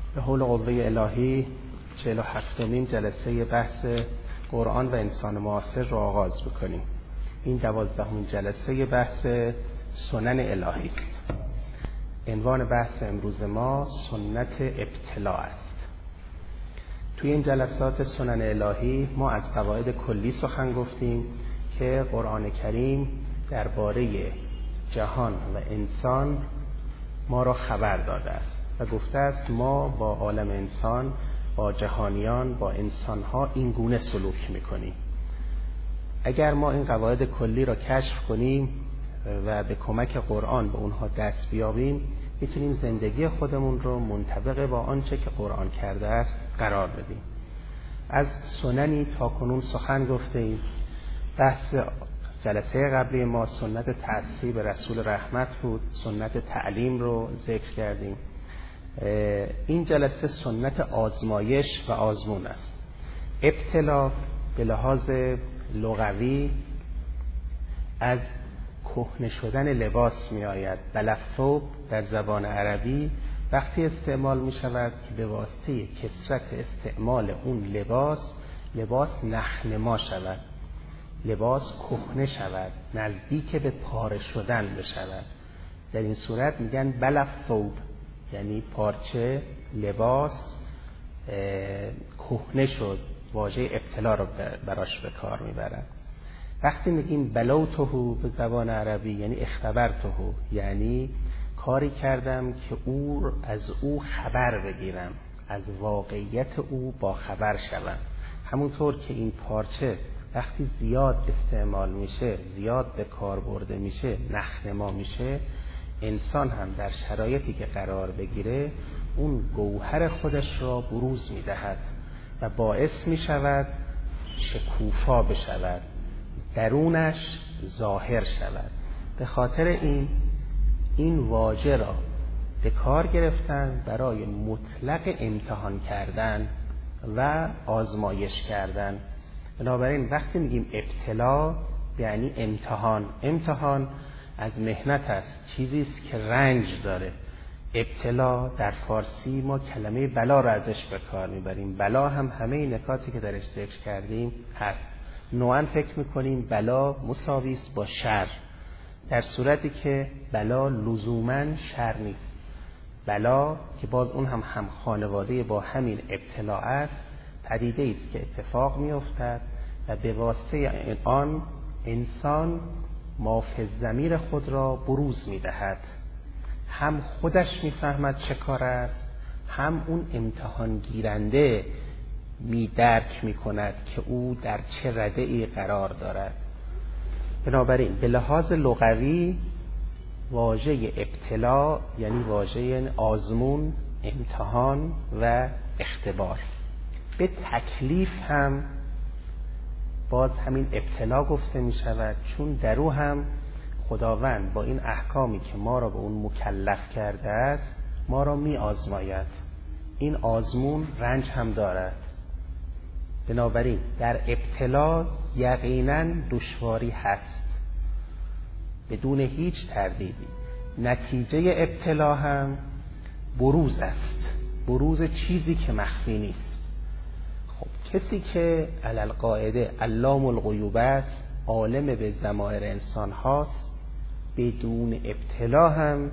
به حول قوه الهی 47مین جلسه بحث قرآن و انسان معاصر را آغاز بکنیم. این 12مین جلسه بحث سنن الهی است. عنوان بحث امروز ما سنت ابتلا است. توی این جلسات سنن الهی ما از قواعد کلی سخن گفتیم که قرآن کریم درباره جهان و انسان ما را خبر داده است و گفته است ما با عالم انسان، با جهانیان، با انسانها این گونه سلوک میکنیم. اگر ما این قواعد کلی را کشف کنیم و به کمک قرآن به اونها دست بیابیم، میتونیم زندگی خودمون رو منطبق با آنچه که قرآن کرده است قرار بدیم. از سننی تا کنون سخن گفتیم. بحث جلسه قبلی ما سنت تأسی به رسول رحمت بود، سنت تعلیم رو ذکر کردیم. این جلسه سنت آزمایش و آزمون است. ابتلا به لحاظ لغوی از کهنه شدن لباس می آید. بلثوب در زبان عربی وقتی استعمال می شود که به واسطه کثرت استعمال اون لباس نخنما شود، لباس کهنه شود، نزدیک به پاره شدن بشود. در این صورت میگن بلثوب، یعنی پارچه لباس کهنه شد. واژه ابتلا رو براش به کار میبرن. وقتی میگیم بلوتهو به زبان عربی یعنی اختبرتهو، یعنی کاری کردم که از او خبر بگیرم، از واقعیت او با خبر شوم. همونطور که این پارچه وقتی زیاد استعمال میشه، زیاد به کار برده میشه، نخنما میشه، انسان هم در شرایطی که قرار بگیره اون گوهر خودش را بروز میدهد و باعث میشود شکوفا بشود، درونش ظاهر شود. به خاطر این واژه را به کار گرفتن برای مطلق امتحان کردن و آزمایش کردن. بنابراین وقتی میگیم ابتلا یعنی امتحان از مهنت است، چیزی است که رنج داره. ابتلا در فارسی ما کلمه بلا را ازش به کار میبریم. بلا هم همه نکاتی که درش ذکر کردیم هست. نوعا فکر میکنیم بلا مساوی است با شر، در صورتی که بلا لزوما شر نیست. بلا که باز اون هم خانواده با همین ابتلا است، پدیده است که اتفاق میافتد و به واسطه آن انسان ما فی الضمیر خود را بروز میدهد. هم خودش میفهمد چه کار است، هم اون امتحان گیرنده درک میکند که او در چه رده‌ای قرار دارد. بنابراین به لحاظ لغوی واژه ابتلا یعنی واژه آزمون، امتحان و اختبار. به تکلیف هم باز همین ابتلا گفته می شود، چون در او هم خداوند با این احکامی که ما را به اون مکلف کرده است ما را می آزماید. این آزمون رنج هم دارد. بنابراین در ابتلا یقینا دشواری هست بدون هیچ تردیدی. نتیجه ابتلا هم بروز است، بروز چیزی که مخفی نیست. خب کسی که علل قاعده علام الغیوب است، عالم به ضمائر انسان هاست، بدون ابتلا هم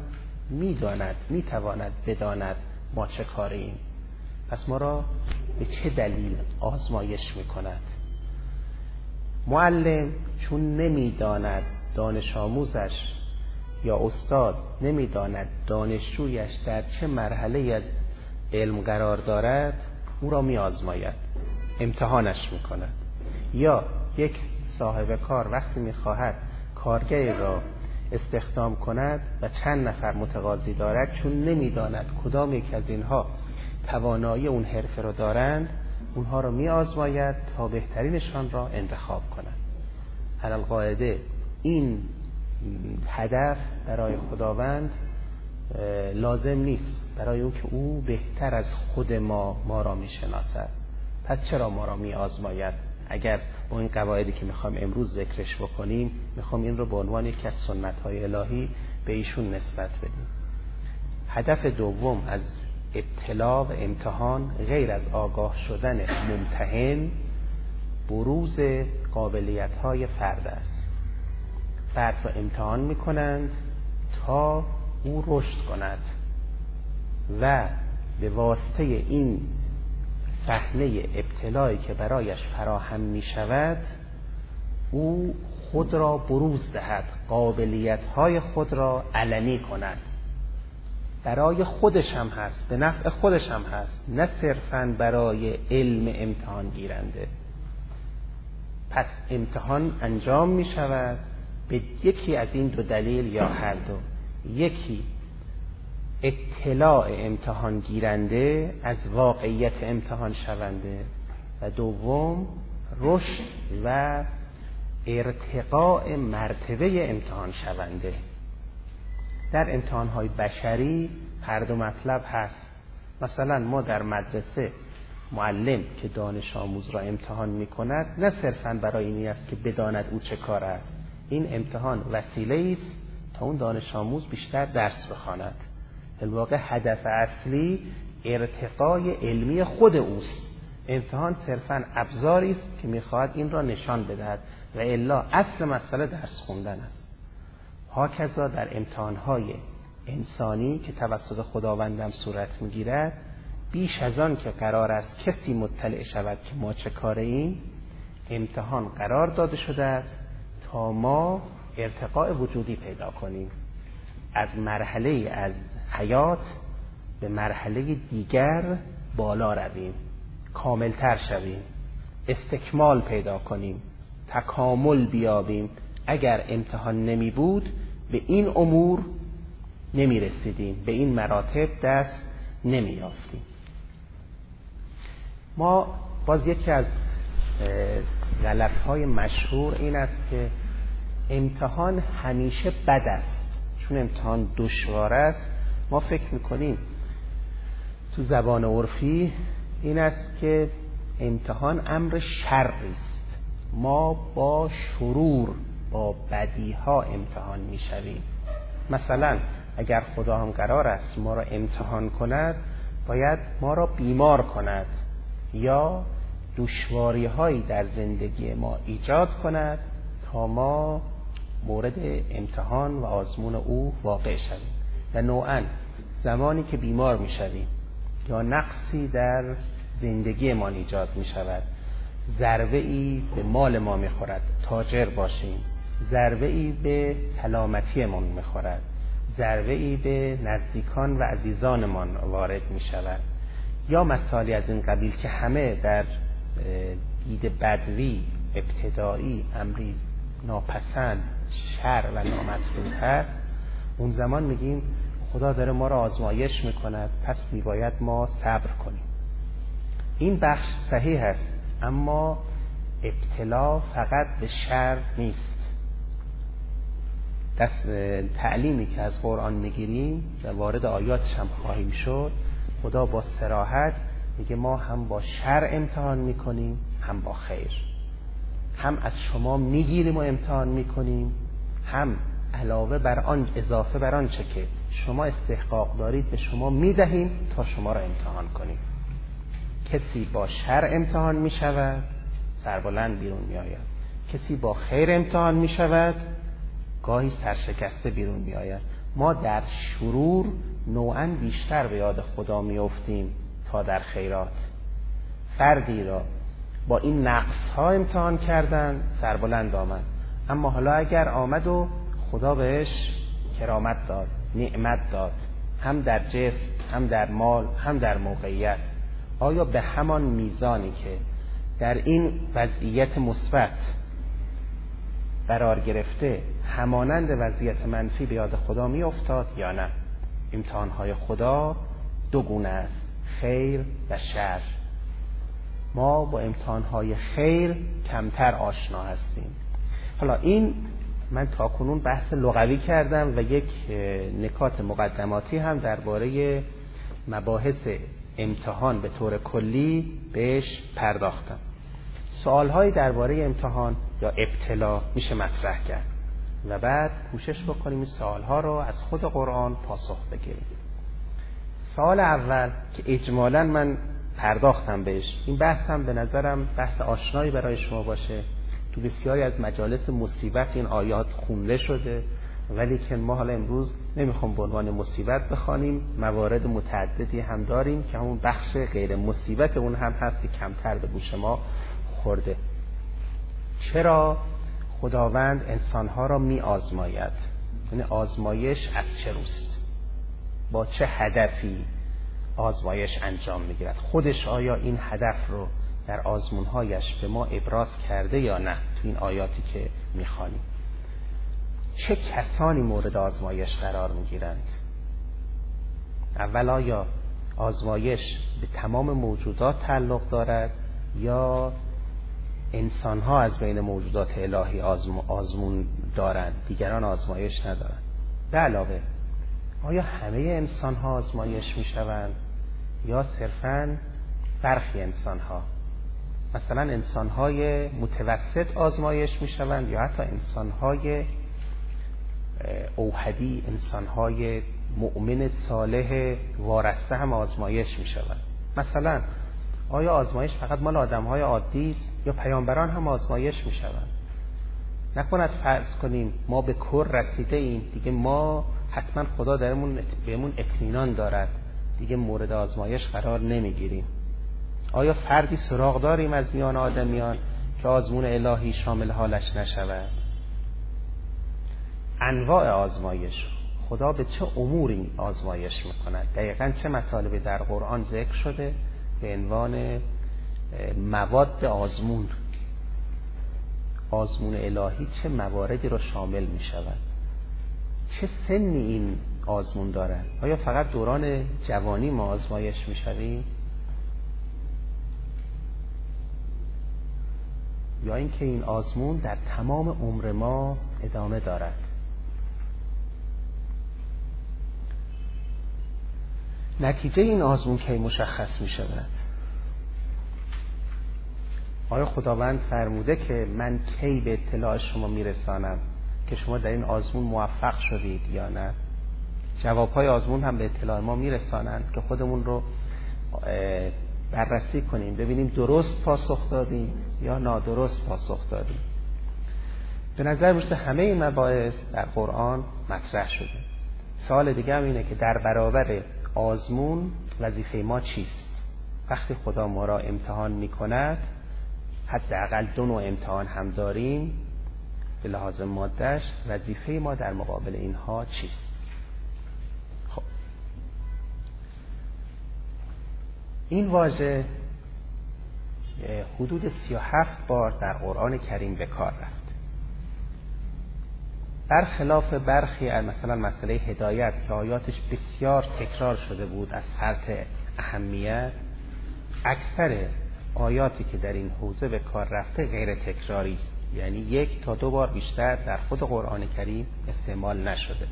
میتواند بداند ما چه کاریم. پس ما را به چه دلیل آزمایش میکند؟ معلم چون نمیداند دانش آموزش یا استاد نمیداند دانشجویش در چه مرحله از علم قرار دارد، او را می آزماید، امتحانش میکند. یا یک صاحب کار وقتی میخواهد کارگری را استخدام کند و چند نفر متقاضی دارد، چون نمیداند کدام یک از اینها توانایی اون حرفه را دارند، اونها را می آزماید تا بهترینشان را انتخاب کند. علل قاعده این هدف برای خداوند لازم نیست، برای اون که او بهتر از خود ما را می شناسد. پس چرا ما را می آزماید؟ اگر با این قواعدی که میخوایم امروز ذکرش بکنیم، میخوام این رو به عنوان یکی از سنت‌های الهی به ایشون نسبت بدیم. هدف دوم از ابتلا و امتحان غیر از آگاه شدن ممتحن بروز قابلیت‌های فرد است. فرد را امتحان می‌کنند تا او رشد کند و به واسطه این صحنه ابتلایی که برایش فراهم می‌شود او خود را بروز دهد، قابلیت‌های خود را علنی کند. برای خودش هم هست، به نفع خودش هم هست، نه صرفاً برای علم امتحان گیرنده. پس امتحان انجام می شود به یکی از این دو دلیل یا هر دو. یکی اطلاع امتحان گیرنده از واقعیت امتحان شونده و دوم رشد و ارتقاء مرتبه امتحان شونده. در امتحان‌های بشری هر دو مطلب هست. مثلا ما در مدرسه معلم که دانش آموز را امتحان می‌کند نه صرفاً برای این است که بداند او چه کار است. این امتحان وسیله است تا اون دانش آموز بیشتر درس بخواند. در واقع هدف اصلی ارتقای علمی خود اوست. امتحان صرفاً ابزاری است که می‌خواهد این را نشان بدهد و الا اصل مسئله درس خوندن است. هاکذا در امتحان‌های انسانی که توسط خداوندم صورت می‌گیرد، بیش از آن که قرار است کسی مطلع شود که ما چه کاره ایم، امتحان قرار داده شده است تا ما ارتقاء وجودی پیدا کنیم، از مرحله از حیات به مرحله دیگر بالا رویم، کاملتر شویم، استکمال پیدا کنیم، تکامل بیابیم. اگر امتحان نمی بود به این امور نمی رسیدیم، به این مراتب دست نمی یافتیم. ما باز یکی از غلط‌های مشهور این است که امتحان همیشه بد است. چون امتحان دشوار است ما فکر میکنیم تو زبان عرفی این است که امتحان امر شری است. ما با شرور، با بدیها امتحان میشویم. مثلا اگر خدا هم قرار است ما را امتحان کند، باید ما را بیمار کند یا دشواری هایی در زندگی ما ایجاد کند تا ما مورد امتحان و آزمون او واقع شویم. و نوعاً زمانی که بیمار می شویم یا نقصی در زندگی ما ایجاد می شود، ضربه ای به مال ما می خورد، تاجر باشیم، ضربه ای به سلامتی ما می خورد، ضربه ای به نزدیکان و عزیزانمان وارد می شود، یا مسائلی از این قبیل که همه در دید بدوی ابتدایی امری ناپسند، شر و نامطلوب هست، اون زمان میگیم خدا داره ما را آزمایش میکند، پس میباید ما صبر کنیم. این بخش صحیح است، اما ابتلا فقط به شر نیست. تعلیمی که از قرآن میگیریم و وارد آیاتش هم خواهیم شد، خدا با صراحت میگه ما هم با شر امتحان میکنیم هم با خیر، هم از شما میگیریم و امتحان میکنیم، هم علاوه بر آن اضافه بر آن چه که شما استحقاق دارید به شما میدهیم تا شما را امتحان کنیم. کسی با شر امتحان میشود سربلند بیرون میآید، کسی با خیر امتحان میشود گاهی سرشکسته بیرون میآید. ما در شرور نوعاً بیشتر به یاد خدا میافتیم تا در خیرات. فردی را با این نقص ها امتحان کردن، سربلند آمد، اما حالا اگر آمد و خدا بهش کرامت داد، نعمت داد، هم در جسم، هم در مال، هم در موقعیت، آیا به همان میزانی که در این وضعیت مثبت قرار گرفته همانند وضعیت منفی به یاد خدا می افتاد یا نه؟ امتحانهای خدا دو گونه است، خیر و شر. ما با امتحانهای خیر کمتر آشنا هستیم. حالا این من تاکنون بحث لغوی کردم و یک نکات مقدماتی هم درباره مباحث امتحان به طور کلی بهش پرداختم. سوالهایی درباره امتحان یا ابتلا میشه مطرح کرد و بعد کوشش بکنیم این سوالها رو از خود قرآن پاسخ بگیریم. سوال اول که اجمالاً من پرداختم بهش، این بحث هم به نظرم بحث آشنایی برای شما باشه. تو بسیاری از مجالس مصیبت این آیات خونده شده، ولی که ما حالا امروز نمیخوام به عنوان مصیبت بخوانیم، موارد متعددی هم داریم که همون بخش غیر مصیبت اون هم هست که کمتر به گوش ما خورده. چرا خداوند انسانها را می آزماید؟ یعنی آزمایش از چه روست؟ با چه هدفی آزمایش انجام میگیرد؟ خودش آیا این هدف رو در آزمونهایش به ما ابراز کرده یا نه؟ تو این آیاتی که میخوانیم چه کسانی مورد آزمایش قرار میگیرند؟ اول آیا آزمایش به تمام موجودات تعلق دارد یا انسانها از بین موجودات الهی آزمون دارند، دیگران آزمایش ندارند؟ به علاوه آیا همه انسانها آزمایش میشوند یا صرفاً برخی انسانها؟ مثلا انسانهای متوسط آزمایش میشوند یا حتی انسانهای اوحدی، انسانهای مؤمن صالح وارسته هم آزمایش میشوند؟ مثلا آیا آزمایش فقط مال آدمهای عادی است یا پیامبران هم آزمایش میشوند؟ نکند فرض کنیم ما به کور رسیده ایم دیگه، ما حتما خدا بهمون اطمینان دارد، دیگه مورد آزمایش قرار نمیگیریم. آیا فردی سراغ داریم از میان آدمیان که آزمون الهی شامل حالش نشود؟ انواع آزمایش، خدا به چه اموری آزمایش میکند؟ دقیقاً چه مطالبی در قرآن ذکر شده به عنوان مواد آزمون؟ آزمون الهی چه مواردی را شامل میشود؟ چه سنی این آزمون دارد؟ آیا فقط دوران جوانی ما آزمایش میشویم یا اینکه این آزمون در تمام عمر ما ادامه دارد؟ نتیجه این آزمون کی مشخص می شود؟ آیا خداوند فرموده که من کی به اطلاع شما می رسانم که شما در این آزمون موفق شدید یا نه؟ جوابهای آزمون هم به اطلاع ما می رسانند که خودمون رو بررسی کنیم، ببینیم درست پاسخ دادیم یا نادرست پاسخ دادیم. به نظر میرسه همه این مباحث در قرآن مطرح شده. سوال دیگه هم اینه که در برابر آزمون وظیفه ما چیست؟ وقتی خدا ما را امتحان میکند، حداقل دو نوع امتحان هم داریم به لحاظ مادهش، وظیفه ما در مقابل اینها چیست؟ خب این واژه حدود 37 بار در قرآن کریم به کار رفت. برخلاف برخی از مثلا مسئله هدایت که آیاتش بسیار تکرار شده بود از فرط اهمیت، اکثر آیاتی که در این حوزه به کار رفته غیر تکراری است، یعنی 1 تا 2 بار بیشتر در خود قرآن کریم استعمال نشده.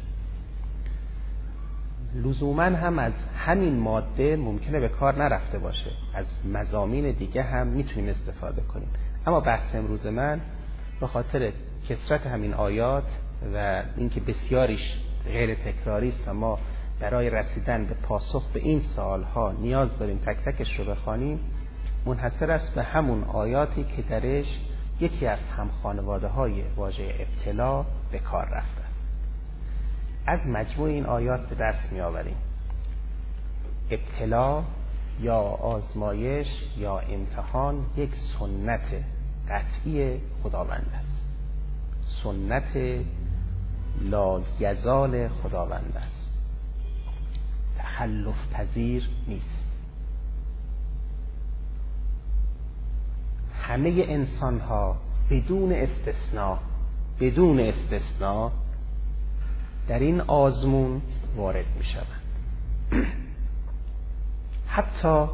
لزوما هم از همین ماده ممکنه به کار نرفته باشه، از مضامین دیگه هم میتونیم استفاده کنیم، اما بحث امروز من به خاطر کثرت همین آیات و اینکه بسیاریش غیر تکراری است و ما برای رسیدن به پاسخ به این سوالها نیاز داریم تک تکش رو بخوانیم، منحصر است به همون آیاتی که درش یکی از همخانواده‌های واژه ابتلا به کار رفته است. از مجموع این آیات به دست می آوریم ابتلا یا آزمایش یا امتحان یک سنت قطعی خداوند است، سنت لایزال خداوند است، تخلف پذیر نیست. همه انسان ها بدون استثناء در این آزمون وارد می شوند. حتی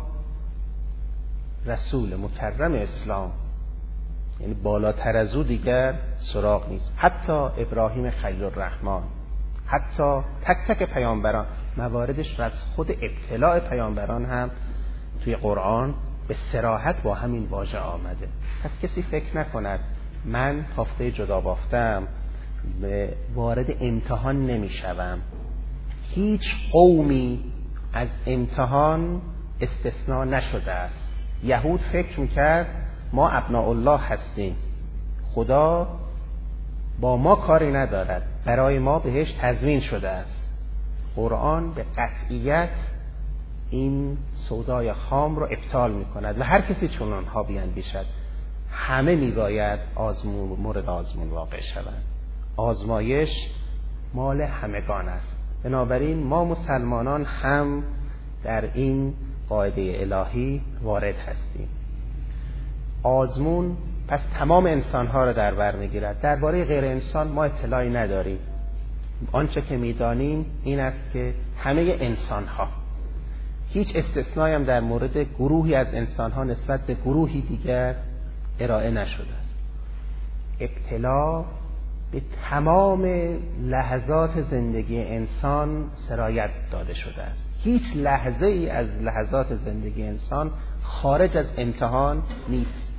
رسول مکرم اسلام، یعنی بالاتر از او دیگر سراغ نیست، حتی ابراهیم خلیل الرحمن، حتی تک تک پیامبران، مواردش از خود ابتلاع پیامبران هم توی قرآن به صراحت با همین واژه آمده. پس کسی فکر نکند من تافته جدا بافتم وارد امتحان نمی شوم. هیچ قومی از امتحان استثناء نشده است. یهود فکر میکرد ما ابناء الله هستیم، خدا با ما کاری ندارد، برای ما بهش تضمین شده است. قرآن به قطعیت این سودای خام رو ابطال میکند و هر کسی چون آنها بیندیشد همه میباید مورد آزمون واقع شوند. آزمایش مال همگان است. بنابراین ما مسلمانان هم در این قاعده الهی وارد هستیم. آزمون پس تمام انسانها را در بر میگیرد. درباره غیر انسان ما اطلاعی نداریم. آنچه که میدانیم این است که همه انسانها، هیچ استثنایی هم در مورد گروهی از انسانها نسبت به گروهی دیگر ارائه نشده است. ابتلا به تمام لحظات زندگی انسان سرایت داده شده است. هیچ لحظه ای از لحظات زندگی انسان خارج از امتحان نیست.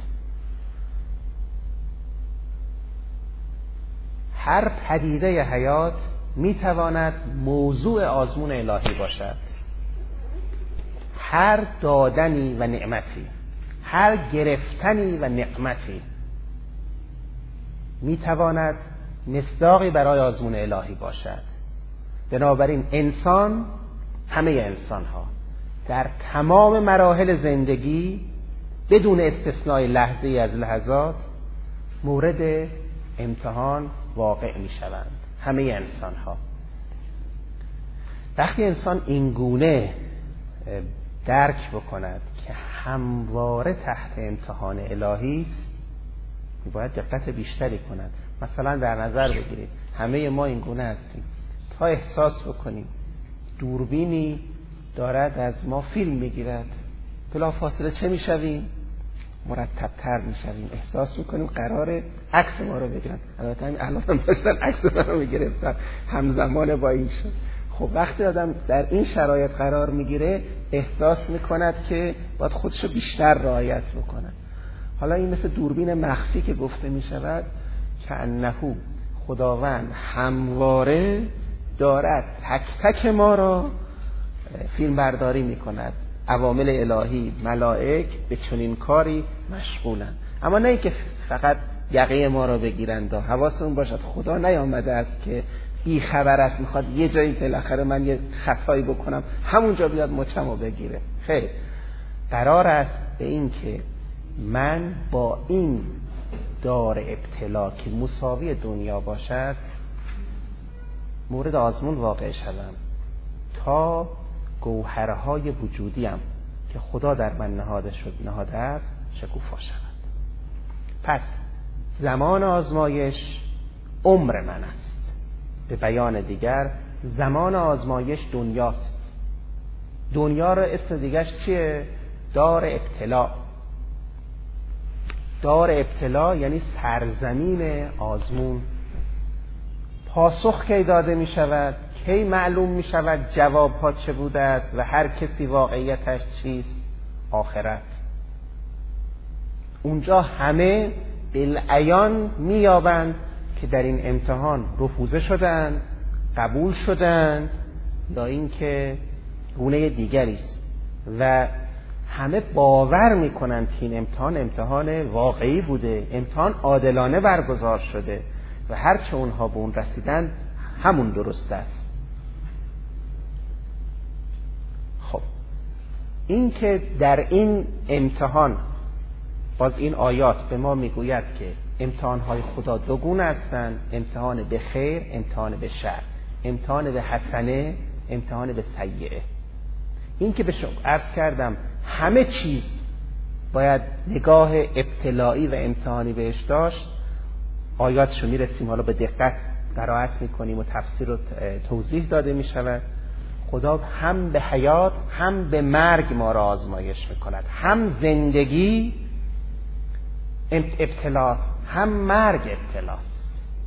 هر پدیده حیات میتواند موضوع آزمون الهی باشد. هر دادنی و نعمتی، هر گرفتنی و نعمتی میتواند مصداقی برای آزمون الهی باشد. بنابراین انسان، همه انسان ها در تمام مراحل زندگی بدون استثنای لحظه از لحظات مورد امتحان واقع می شوند. همه انسان ها. وقتی انسان این گونه درک بکند که همواره تحت امتحان الهی است، باید دقت بیشتری کند. مثلا در نظر بگیرید همه ما این گونه هستیم تا احساس بکنیم دوربینی دارد از ما فیلم میگیرد، بلا فاصله چه میشویم؟ مرتب‌تر میشویم. احساس میکنیم قراره عکس ما رو بگیرن. البته همین الان هم داشتن عکس ما رو میگرفتن همزمان با این شد. خب وقتی آدم در این شرایط قرار میگیره احساس میکند که باید خودشو بیشتر رعایت بکنه. حالا این مثل دوربین مخفی که گفته میشود که انه خداوند همواره دارد تک تک ما را فیلم برداری میکند. عوامل الهی، ملائک به چنین کاری مشغولند. اما نه که فقط یقه ما را بگیرند. حواسمون باشد خدا نیامده است که بی خبر است میخواد یه جایی بالاخره من یه خطایی بکنم همونجا بیاد مچمو بگیره. خیر، قرار است به این که من با این دار ابتلا که مساوی دنیا باشد مورد آزمون واقع شدم تا گوهرهای وجودیم که خدا در من نهاده است شکوفا شود. پس زمان آزمایش عمر من است. به بیان دیگر زمان آزمایش دنیاست. دنیا را اسم دیگرش چیه؟ دار ابتلا. دار ابتلا یعنی سرزمین آزمون. پاسخ کی داده می شود؟ کی معلوم می شود جواب ها چه بوده است و هر کسی واقعیتش چیست؟ آخرت. اونجا همه بالعیان می یابند که در این امتحان رفوزه شدند، قبول شدند یا اینکه گونه دیگری است و همه باور میکنند که این امتحان واقعی بوده، امتحان عادلانه برگزار شده و هرچه اونها به اون رسیدن همون درست است. خب این که در این امتحان باز این آیات به ما میگوید که امتحانهای خدا دو گونه هستند: امتحان به خیر، امتحان به شر، امتحان به حسنه، امتحان به سیئه. این که به شما عرض کردم همه چیز باید نگاه ابتلایی و امتحانی بهش داشت. آیاتشو میرسیم حالا به دقت قرائت میکنیم و تفسیر و توضیح داده میشود. خدا هم به حیات هم به مرگ ما را آزمایش میکند. هم زندگی ابتلاست، هم مرگ ابتلاست.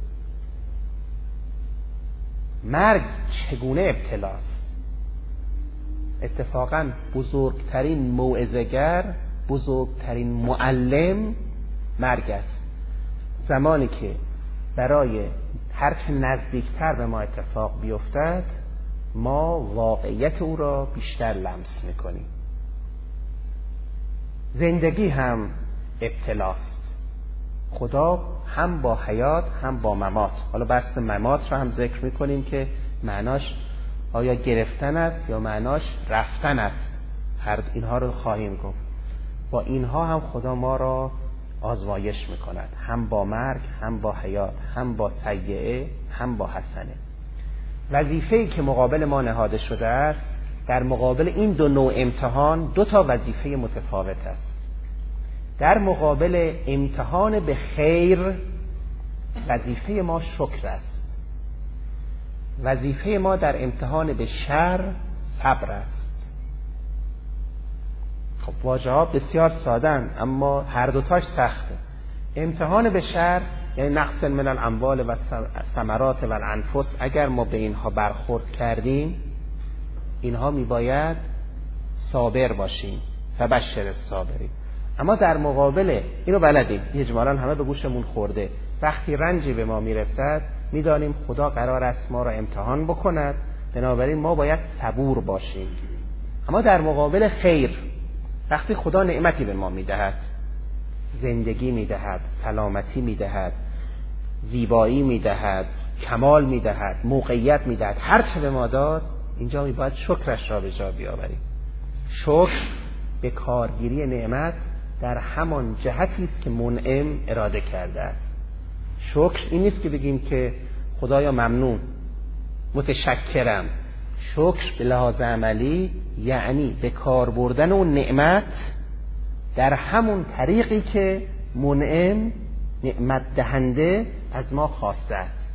مرگ چگونه ابتلاست؟ اتفاقا بزرگترین موعظه‌گر، بزرگترین معلم مرگ است. زمانی که برای هرچه نزدیکتر به ما اتفاق بیفتد ما واقعیت او را بیشتر لمس میکنیم. زندگی هم ابتلاست. خدا هم با حیات هم با ممات. حالا بحث ممات را هم ذکر میکنیم که معناش آیا گرفتن است یا معناش رفتن است. هر اینها رو خواهیم گفت. با اینها هم خدا ما را آزمایش میکند، هم با مرگ، هم با حیات، هم با سیئه، هم با حسنه. وظیفه‌ای که مقابل ما نهاده شده است، در مقابل این دو نوع امتحان دو تا وظیفه متفاوت است. در مقابل امتحان به خیر وظیفه ما شکر است. وظیفه ما در امتحان به شر صبر است. خب واژه‌ها بسیار ساده‌اند اما هر دوتاش سخته. امتحان به شر یعنی نقص من الاموال و ثمرات و الانفس. اگر ما به اینها برخورد کردیم، اینها میباید صابر باشیم. فبشر الصابرین. اما در مقابل اینو بلدیم، اجمالاً همه به گوشمون خورده، وقتی رنجی به ما میرسد میدانیم خدا قرار است ما را امتحان بکند، بنابراین ما باید صبور باشیم. اما در مقابل خیر، وقتی خدا نعمتی به ما میدهد، زندگی میدهد، سلامتی میدهد، زیبایی میدهد، کمال میدهد، موقعیت میدهد، هر چه به ما داد، اینجا میباید شکرش را به جا بیاوریم. شکر به کارگیری نعمت در همان جهتی است که منعم اراده کرده است. شکر این نیست که بگیم که خدایا ممنون، متشکرم. شکر به لحاظ عملی یعنی به کار بردن اون نعمت در همون طریقی که منعم، نعمت دهنده، از ما خواسته است.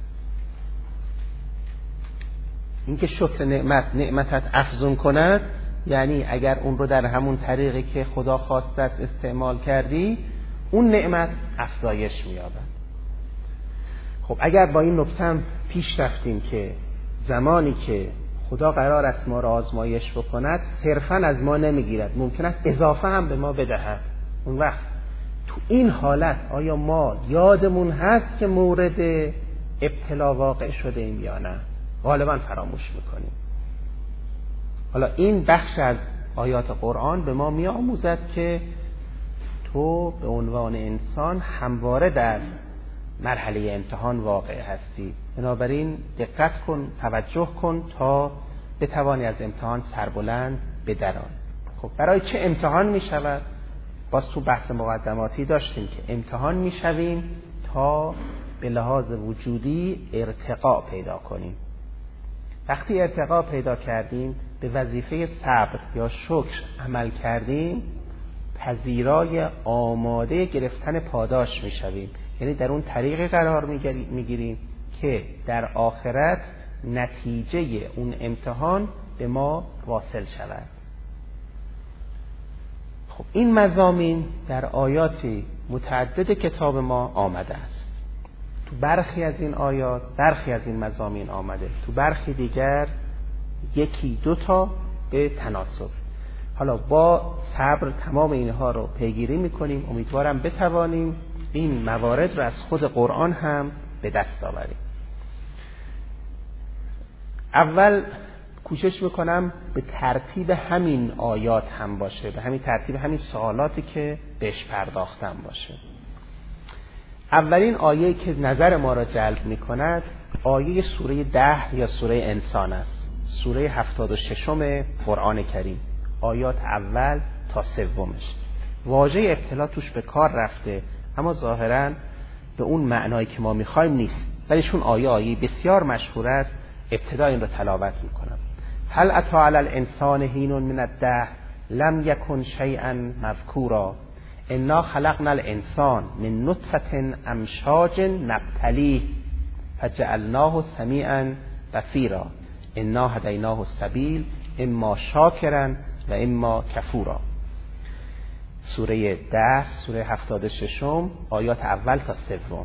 اینکه شکر نعمتت افزون کند یعنی اگر اون رو در همون طریقی که خدا خواسته است استعمال کردی، اون نعمت افزایش می‌یابد. خب اگر با این نکته پیش رفتیم که زمانی که خدا قرار است ما را آزمایش بکند صرفاً از ما نمیگیرد، ممکن است اضافه هم به ما بدهد. اون وقت تو این حالت آیا ما یادمون هست که مورد ابتلا واقع شده ایم یا نه؟ غالباً فراموش میکنیم. حالا این بخش از آیات قرآن به ما میآموزد که تو به عنوان انسان همواره در مرحله امتحان واقع هستی. بنابراین دقت کن، توجه کن تا بتوانی از امتحان سربلند بدران. خب برای چه امتحان می شود؟ باز تو بحث مقدماتی داشتیم که امتحان می شویم تا به لحاظ وجودی ارتقا پیدا کنیم. وقتی ارتقا پیدا کردیم، به وظیفه صبر یا شکر عمل کردیم، پذیرای آماده گرفتن پاداش می شویم. یعنی در اون طریقی قرار می گیریم که در آخرت نتیجه اون امتحان به ما واصل شود. خب این مضامین در آیات متعدد کتاب ما آمده است. تو برخی از این آیات برخی از این مضامین آمده، تو برخی دیگر یکی دو تا به تناسب. حالا با صبر تمام اینها رو پیگیری میکنیم. امیدوارم بتوانیم این موارد رو از خود قرآن هم به دست آوریم. اول کوشش میکنم به ترتیب همین آیات هم باشه، به همین ترتیب همین سوالاتی که بهش پرداختم باشه. اولین آیه که نظر ما را جلب میکند آیه سوره 10 یا سوره انسان است. سوره 76 قرآن کریم، آیات اول تا سومش. واژه ابتلا توش به کار رفته اما ظاهراً به اون معنایی که ما میخوایم نیست، ولی چون آیه بسیار مشهور است ابتدا این رو تلاوت میکنم. هل اتی علی الانسان حین من الدهر لم یکن شیئا مذکورا انا خلقنا الانسان من نطفة امشاج نبتلیه فجعلناه سمیعا بصیرا انا هدیناه السبیل اما شاکرا و اما کفورا. سوره 10 سوره 76 آیات اول تا سوم.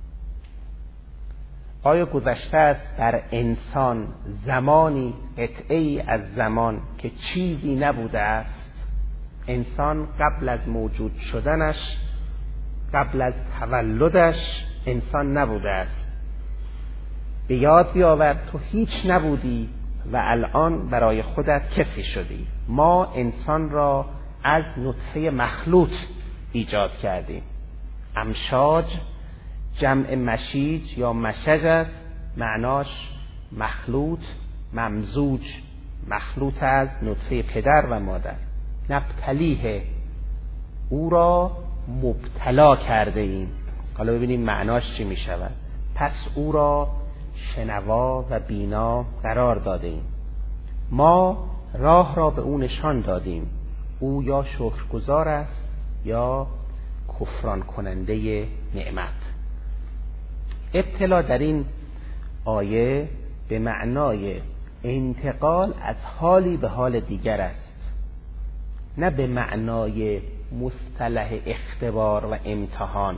آیا گذشته است بر انسان زمانی، قطعه‌ای از زمان که چیزی نبوده است؟ انسان قبل از موجود شدنش، قبل از تولدش انسان نبوده است. به یاد بیاور تو هیچ نبودی و الان برای خودت کسی شدی. ما انسان را از نطفه مخلوط ایجاد کردیم. امشاج جمع مشیج یا مشج است، معناش مخلوط، ممزوج، مخلوط از نطفه پدر و مادر. نبتلیه، او را مبتلا کرده ایم. حالا ببینیم معناش چی می شود. پس او را شنوا و بینا قرار داده ایم. ما راه را به او نشان دادیم. او یا شکرگزار است یا کفران کننده نعمت. ابتلا در این آیه به معنای انتقال از حالی به حال دیگر است، نه به معنای مصطلح اختبار و امتحان.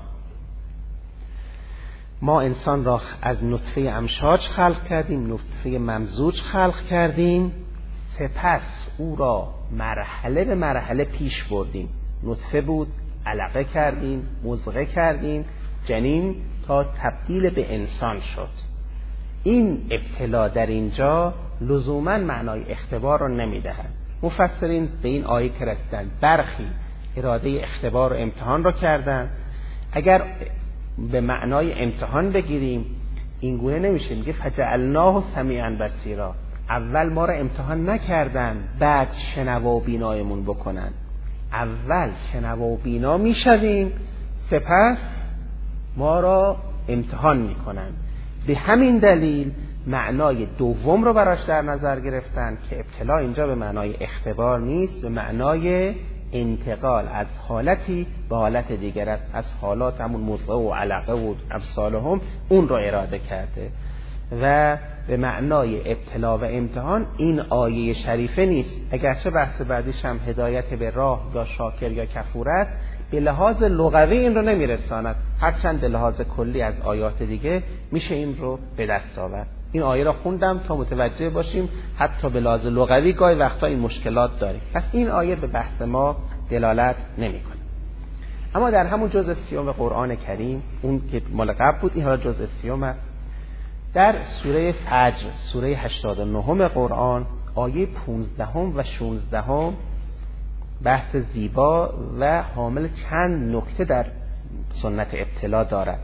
ما انسان را از نطفه امشاج خلق کردیم، نطفه ممزوج خلق کردیم، سپس او را مرحله به مرحله پیش بردیم. نطفه بود، علقه کردیم، مضغه کردیم، جنین، تا تبدیل به انسان شد. این ابتلا در اینجا لزوما معنای اختبار را نمیدهد. مفسرین به این آیه که رسیدن برخی اراده اختبار و امتحان را کردن. اگر به معنای امتحان بگیریم این گونه نمیشه. میگه فجعلناه سمیعا بصیرا. اول ما را امتحان نکردن بعد شنوا و بینایمون بکنن. اول شنوا و بینا میشویم، سپس ما را امتحان میکنن. به همین دلیل معنای دوم رو براش در نظر گرفتن که ابتلا اینجا به معنای اختبار نیست، به معنای انتقال از حالتی به حالت دیگر است. از حالات همون مضغه و علقه و امثالهم اون رو اراده کرده و به معنای ابتلا و امتحان این آیه شریفه نیست. اگرچه بحث بعدیش هم هدایت به راه یا شاکر یا کفور است، به لحاظ لغوی این رو نمیرساند، هرچند به لحاظ کلی از آیات دیگه میشه این رو به دست آورد. این آیه را خوندم تا متوجه باشیم حتی به لحاظ لغوی گاهی وقتا این مشکلات داریم. پس این آیه به بحث ما دلالت نمیکنه. اما در همون جزء 30 قرآن کریم، اون که مال قبل بود، این حالا جزء 30 است. در سوره فجر، سوره 89 قرآن، آیه 15 و 16 بحث زیبا و حامل چند نکته در سنت ابتلا دارد.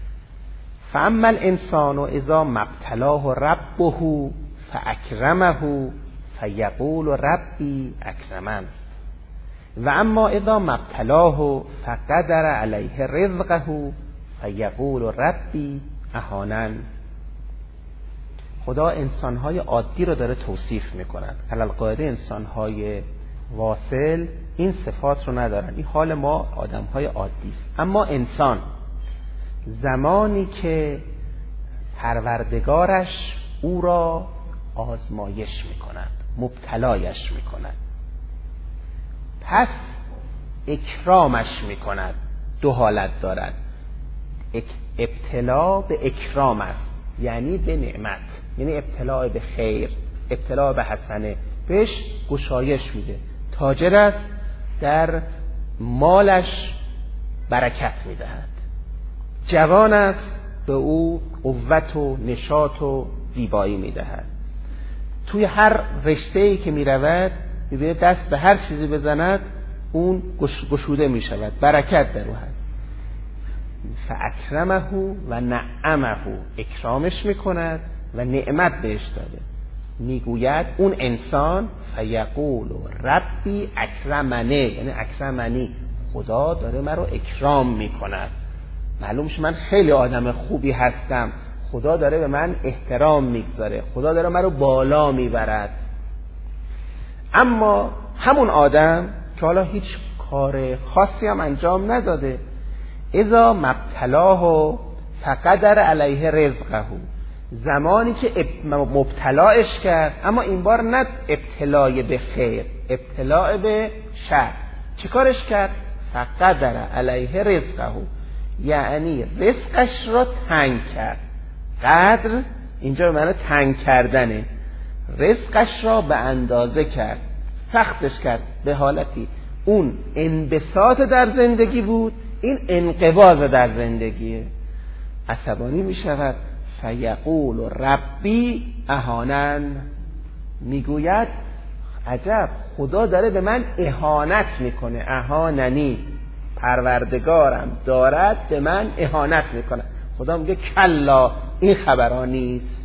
فاما الانسان اذا ما ابتلاه ربه فاکرمه فیقول ربی اکرمن و اما اذا ما ابتلاه فقدر علیه رزقه فیقول ربی اهانن. خدا انسانهای عادی رو داره توصیف میکند. علالقاعده انسانهای واصل این صفات رو ندارن. این حال ما آدمهای عادی است. اما انسان زمانی که پروردگارش او را آزمایش میکند، مبتلایش میکند، پس اکرامش میکند. دو حالت دارد. ابتلا به اکرام است، یعنی به نعمت، یعنی ابتلا به خیر، ابتلا به حسنه، بهش گشایش میده. تاجر است، در مالش برکت میدهد. جوان است، به او قوت و نشاط و زیبایی میدهد. توی هر رشته‌ای که میرود میبینه دست به هر چیزی بزند اون گشوده میشود، برکت در او هست. فاکرمه و نعمه، اکرامش میکند و نعمت بهش داده. میگوید اون انسان فیقول ربی اکرمنه، یعنی اکرمنی، خدا داره من رو اکرام میکند. معلوم میشه من خیلی آدم خوبی هستم، خدا داره به من احترام میگذاره، خدا داره من رو بالا میبرد. اما همون آدم که حالا هیچ کار خاصی هم انجام نداده، اذا مبتلاه فقدر علیه رزقه، زمانی که مبتلاش کرد، اما این بار نه ابتلای به خیر، ابتلای به شر، چه کارش کرد؟ فقدر علیه رزقه، یعنی رزقش را تنگ کرد. قدر اینجا به معنی تنگ کردنه. رزقش را به اندازه کرد، سختش کرد، به حالتی اون انبساط در زندگی بود، این انقباض در زندگیه. عصبانی می شود. فیقول ربی اهانن، میگوید عجب، خدا داره به من اهانت میکنه. اهاننی، پروردگارم دارد به من اهانت میکنه. خدا میگه کلا، این خبرها نیست.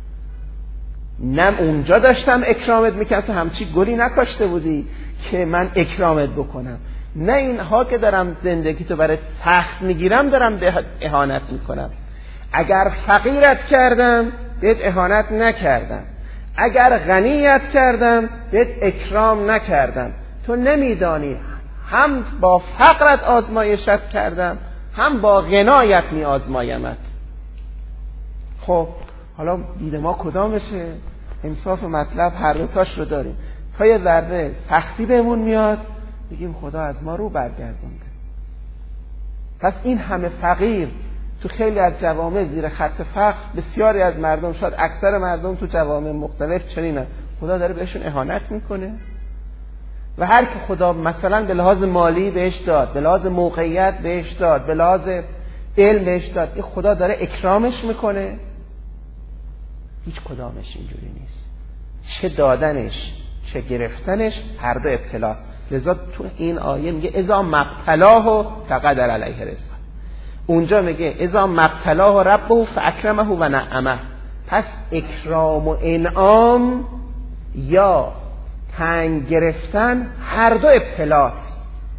نه اونجا داشتم اکرامت میکنم تو همچی گلی نکاشته بودی که من اکرامت بکنم، نه اینها که دارم زندگی تو برای سخت میگیرم دارم به اهانت میکنم. اگر فقیرت کردم بهت اهانت نکردم، اگر غنیت کردم بهت اکرام نکردم. تو نمیدانی هم با فقرت آزمایشت کردم، هم با غنایت می آزمایمت. خب حالا دید ما کدامشه؟ انصاف مطلب هر دوتاش رو داریم. تا یه ذره سختی بهمون میاد بگیم خدا از ما رو برگردونده. پس این همه فقیر تو خیلی از جوامع زیر خط فقر، بسیاری از مردم، شاید اکثر مردم تو جوامع مختلف چنینه، خدا داره بهشون اهانت میکنه. و هر که خدا مثلا به لحاظ مالی بهش داد، به لحاظ موقعیت بهش داد، به لحاظ علم بهش داد، این خدا داره اکرامش میکنه؟ هیچ کدامش اینجوری نیست. چه دادنش چه گرفتنش هر دو ابتلاست. لذا تو این آیه میگه اذا مبتلاه فقدر علیه رزقه، اونجا میگه اذا مبتلاه ربه فاکرمه و نعمه. پس اکرام و انعام یا تنگ گرفتن هر دو ابتلاست.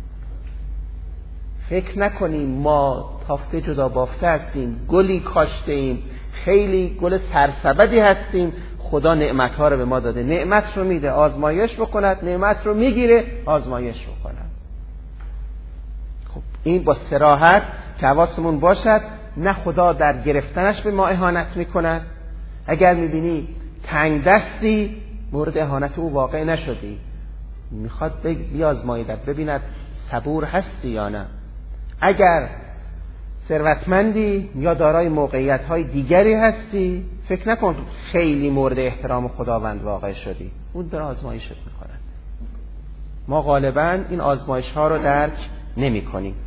فکر نکنیم ما تافته جدا بافته هستیم، گلی کاشته ایم، خیلی گل سرسبدی هستیم، خدا نعمتها رو به ما داده، نعمت رو میده آزمایش بکند، نعمت رو میگیره آزمایش بکند. خب این با صراحت که حواسمون باشد، نه خدا در گرفتنش به ما اهانت میکند. اگر میبینی تنگ دستی، مورد اهانت او واقع نشدی، میخواد بیازمایدت ببیند صبور هستی یا نه. اگر ثروتمندی یا دارای موقعیت‌های دیگری هستی، فکر نکن خیلی مورد احترام خداوند واقع شدی، اون داره آزمایشت میکنه. ما غالباً این آزمایش‌ها رو درک نمی‌کنیم.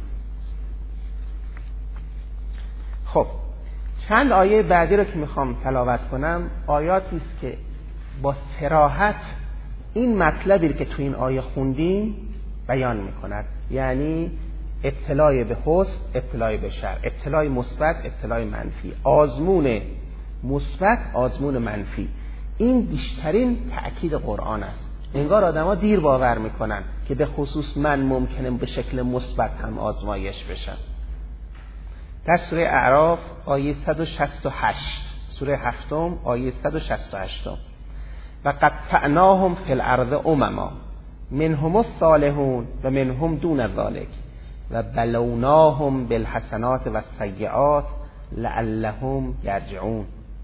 خب چند آیه بعدی رو که میخوام تلاوت کنم آیاتی است که با صراحت این مطلبی که تو این آیه خوندیم بیان میکند. یعنی ابتلای به حسن، ابتلای به شر، ابتلای مثبت، ابتلای منفی، آزمون مثبت، آزمون منفی. این بیشترین تأکید قرآن است. انگار آدم‌ها دیر باور میکنن که به خصوص من ممکنه به شکل مثبت هم آزمایش بشم. در سوره اعراف آیه 168، سوره هفتم آیه 168: و قطعناهم فی الارض امما منهم الصالحون و منهم دون ذلک و بلوناهم بالحسنات و السیئات لعلهم یرجعون.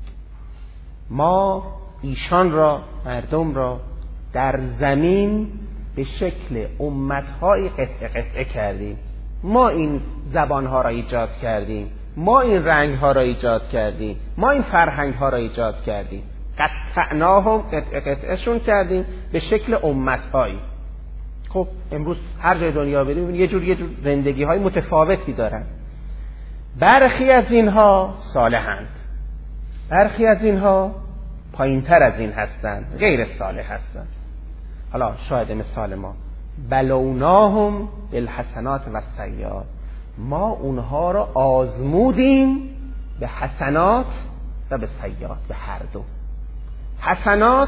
ما ایشان را، مردم را، در زمین به شکل امت‌های قطعه قطعه کردیم. ما این زبان‌ها را ایجاد کردیم، ما این رنگ‌ها را ایجاد کردیم، ما این فرهنگ‌ها را ایجاد کردیم. قطعناهم، قطعه قطعه‌شون کردیم به شکل امت‌هایی. خب امروز هر جای دنیا بریم یه جور زندگی‌های متفاوتی دارن. برخی از اینها صالحند، برخی از اینها پایین‌تر از این هستند، غیر صالح هستند. حالا شاید مثال ما بلوناهم بالحسنات و السیئات، ما اونها را آزمودیم به حسنات و به سیئات، به هر دو. حسنات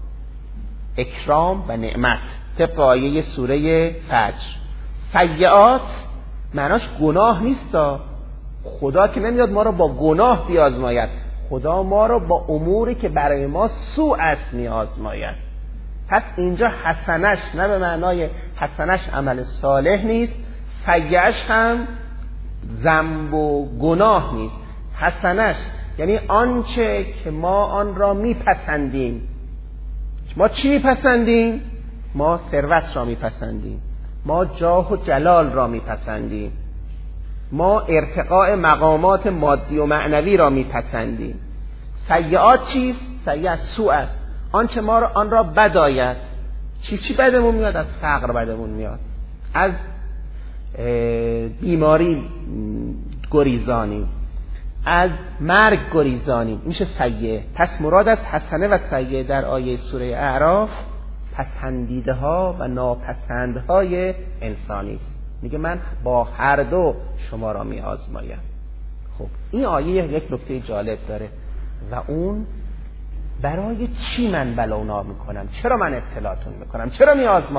اکرام و نعمت طبق آیه سوره فجر. سیئات معناش گناه نیستا، خدا که نمیاد ما را با گناه بیازماید، خدا ما را با اموری که برای ما سوء است میازماید. پس اینجا حسنش نه به معنای حسنش عمل صالح نیست، سیئش هم ذنب و گناه نیست. حسنش یعنی آنچه که ما آن را میپسندیم. ما چی میپسندیم؟ ما ثروت را میپسندیم، ما جاه و جلال را میپسندیم، ما ارتقاء مقامات مادی و معنوی را میپسندیم. سیئات چیست؟ سیئات سوء است، آنچه ما را آن را بد آید. چی بدمون میاد؟ از فقر بدمون میاد، از بیماری گریزانی، از مرگ گریزانیم. میشه سیئه. پس مراد از حسنه و سیئه در آیه سوره اعراف پسندیده ها و ناپسندهای انسانی است. میگه من با هر دو شما را می آزمایم. خب این آیه یک نکته جالب داره و اون برای چی من بلا میکنم؟ چرا من ابتلاتون میکنم؟ چرا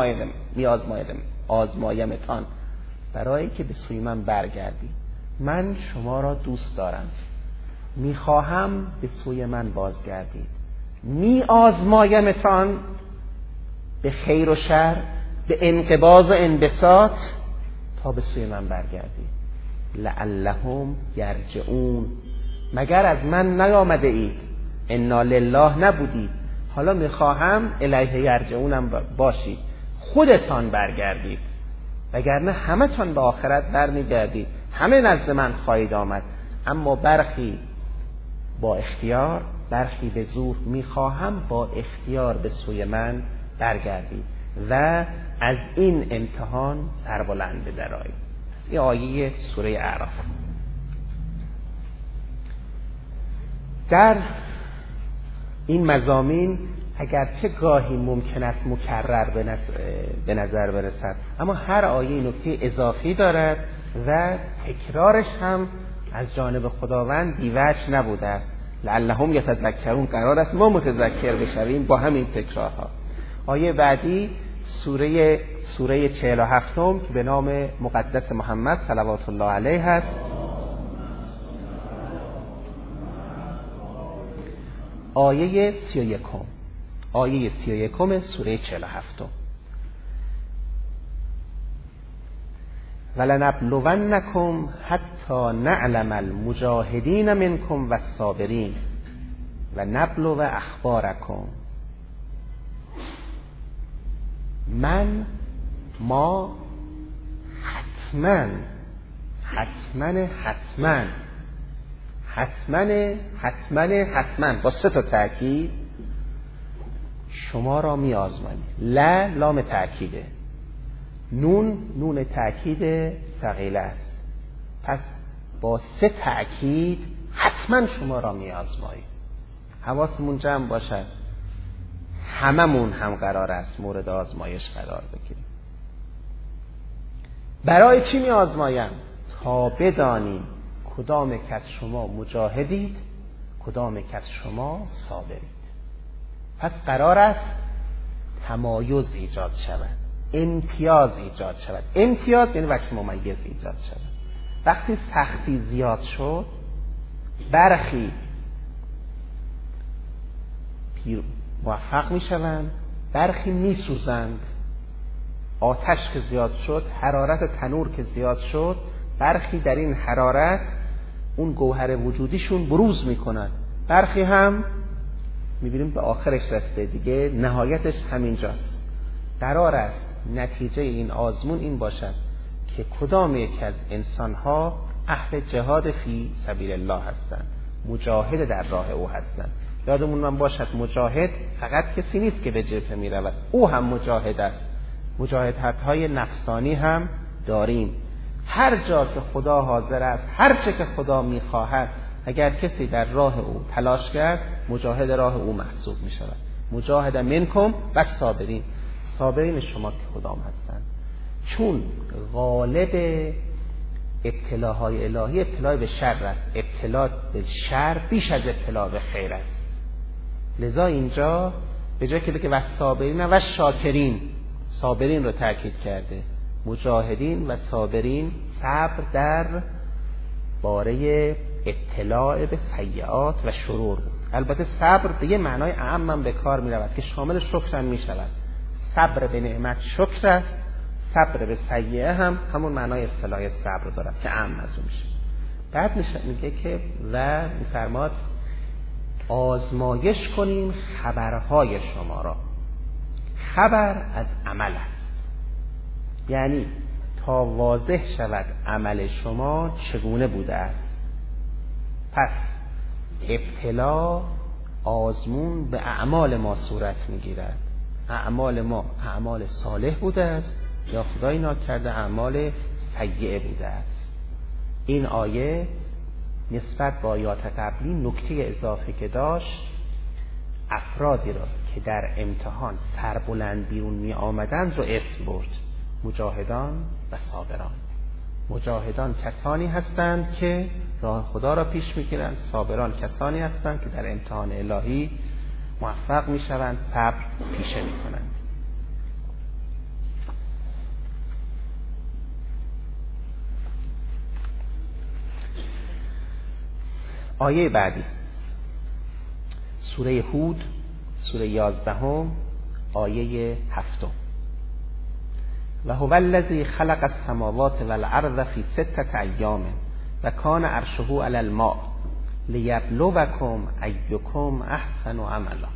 آزمایمتان؟ برای که به سوی من برگردی. من شما را دوست دارم، میخواهم به سوی من بازگردید. می آزمایمتان به خیر و شر، به انقباض و انبساط، تا به سوی من برگردید. لعلهم یرجعون. مگر از من نیامده اید؟ انا لله نبودید، حالا میخواهم الیه یرجعونم باشید، خودتان برگردید، وگرنه همه تان به آخرت برمیگردید، همه نزد من خواهید آمد. اما برخی با اختیار، برخی به زور. میخواهم با اختیار به سوی من برگردید و از این امتحان سربلند درآیید. این آیه سوره اعراف. در این مضامین اگرچه گاهی ممکن است مکرر به نظر برسد، اما هر آیه نکته اضافی دارد و تکرارش هم از جانب خداوند بی‌وجه نبوده است. لعلهم یتذکرون، قرار است ما متذکر بشویم با همین تکرارها. آیه بعدی سوره 47 که به نام مقدس محمد صلوات الله علیه هست. آیه 31 سوره 47. ولنبلونکم حتی نعلم المجاهدین منکم والصابرین و نبلو اخبارکم. ما حتما با 3 تأکید شما را می آزماییم. لام تأکیده، نون تأکید ثقیله است. پس با 3 تأکید حتما شما را می آزماییم. حواسمون جمع باشد، هممون هم قرار است مورد آزمایش قرار بگیریم. برای چی می آزمایم؟ تا بدانیم کدام کس شما مجاهدید، کدام کس شما صابرید. پس قرار است تمایز ایجاد شود، امتیاز ایجاد شود. امتیاز یعنی وجه ممیز ایجاد شود. وقتی سختی زیاد شد، برخی موفق می شوند، برخی می سوزند. آتش که زیاد شد، حرارت تنور که زیاد شد، برخی در این حرارت اون گوهر وجودیشون بروز می کنند. برخی هم می بینیم به آخرش رسیده دیگه، نهایتش همینجاست. قرار است نتیجه این آزمون این باشد که کدام یک از انسانها اهل جهاد فی سبیل الله هستند، مجاهد در راه او هستند. یادمون من باشد مجاهد فقط کسی نیست که به جبهه می رود، او هم مجاهد است. مجاهدت‌های نفسانی هم داریم. هر جا که خدا حاضر است، هر چه که خدا می خواهد، اگر کسی در راه او تلاش کرد، مجاهد راه او محسوب می شود. مجاهد منکم و صابرین شما که کدام هستند؟ چون غالب ابتلاهای الهی ابتلا به شر است. ابتلا به شر بیش از ابتلا به خیر است. لذا اینجا به جای که بگه و صابرین و شاکرین، صابرین رو تاکید کرده. مجاهدین و صابرین صبر در باره اطلاع به سیئات و شرور بود. البته صبر به یه معنای اعم هم به کار می رود که شامل شکر هم می شود. صبر به نعمت شکر است، صبر به سیئه هم همون معنای اصطلاحی صبر دارد که اعم از اون میشه. بعد میگه که و میفرماد آزمایش کنیم خبرهای شما را. خبر از عمل است، یعنی تا واضح شود عمل شما چگونه بوده است. پس ابتلا، آزمون به اعمال ما صورت میگیرد. اعمال ما اعمال صالح بوده است یا خدای ناکرده اعمال سیئه بوده است. این آیه نسبت به آیات قبلی نکته اضافه که داشت، افرادی را که در امتحان سربلند بیرون می آمدند رو اسم برد: مجاهدان و صابران. مجاهدان کسانی هستند که راه خدا را پیش میگیرند، صابران کسانی هستند که در امتحان الهی موفق میشوند، صبر پیشه میکنند. آیه بعدی سوره هود، سوره 11 آیه 7: و هو الذی خلق السماوات والارض فی 6 ایام و کان عرشه علی الماء لیبلوکم ایکم احسن عملا.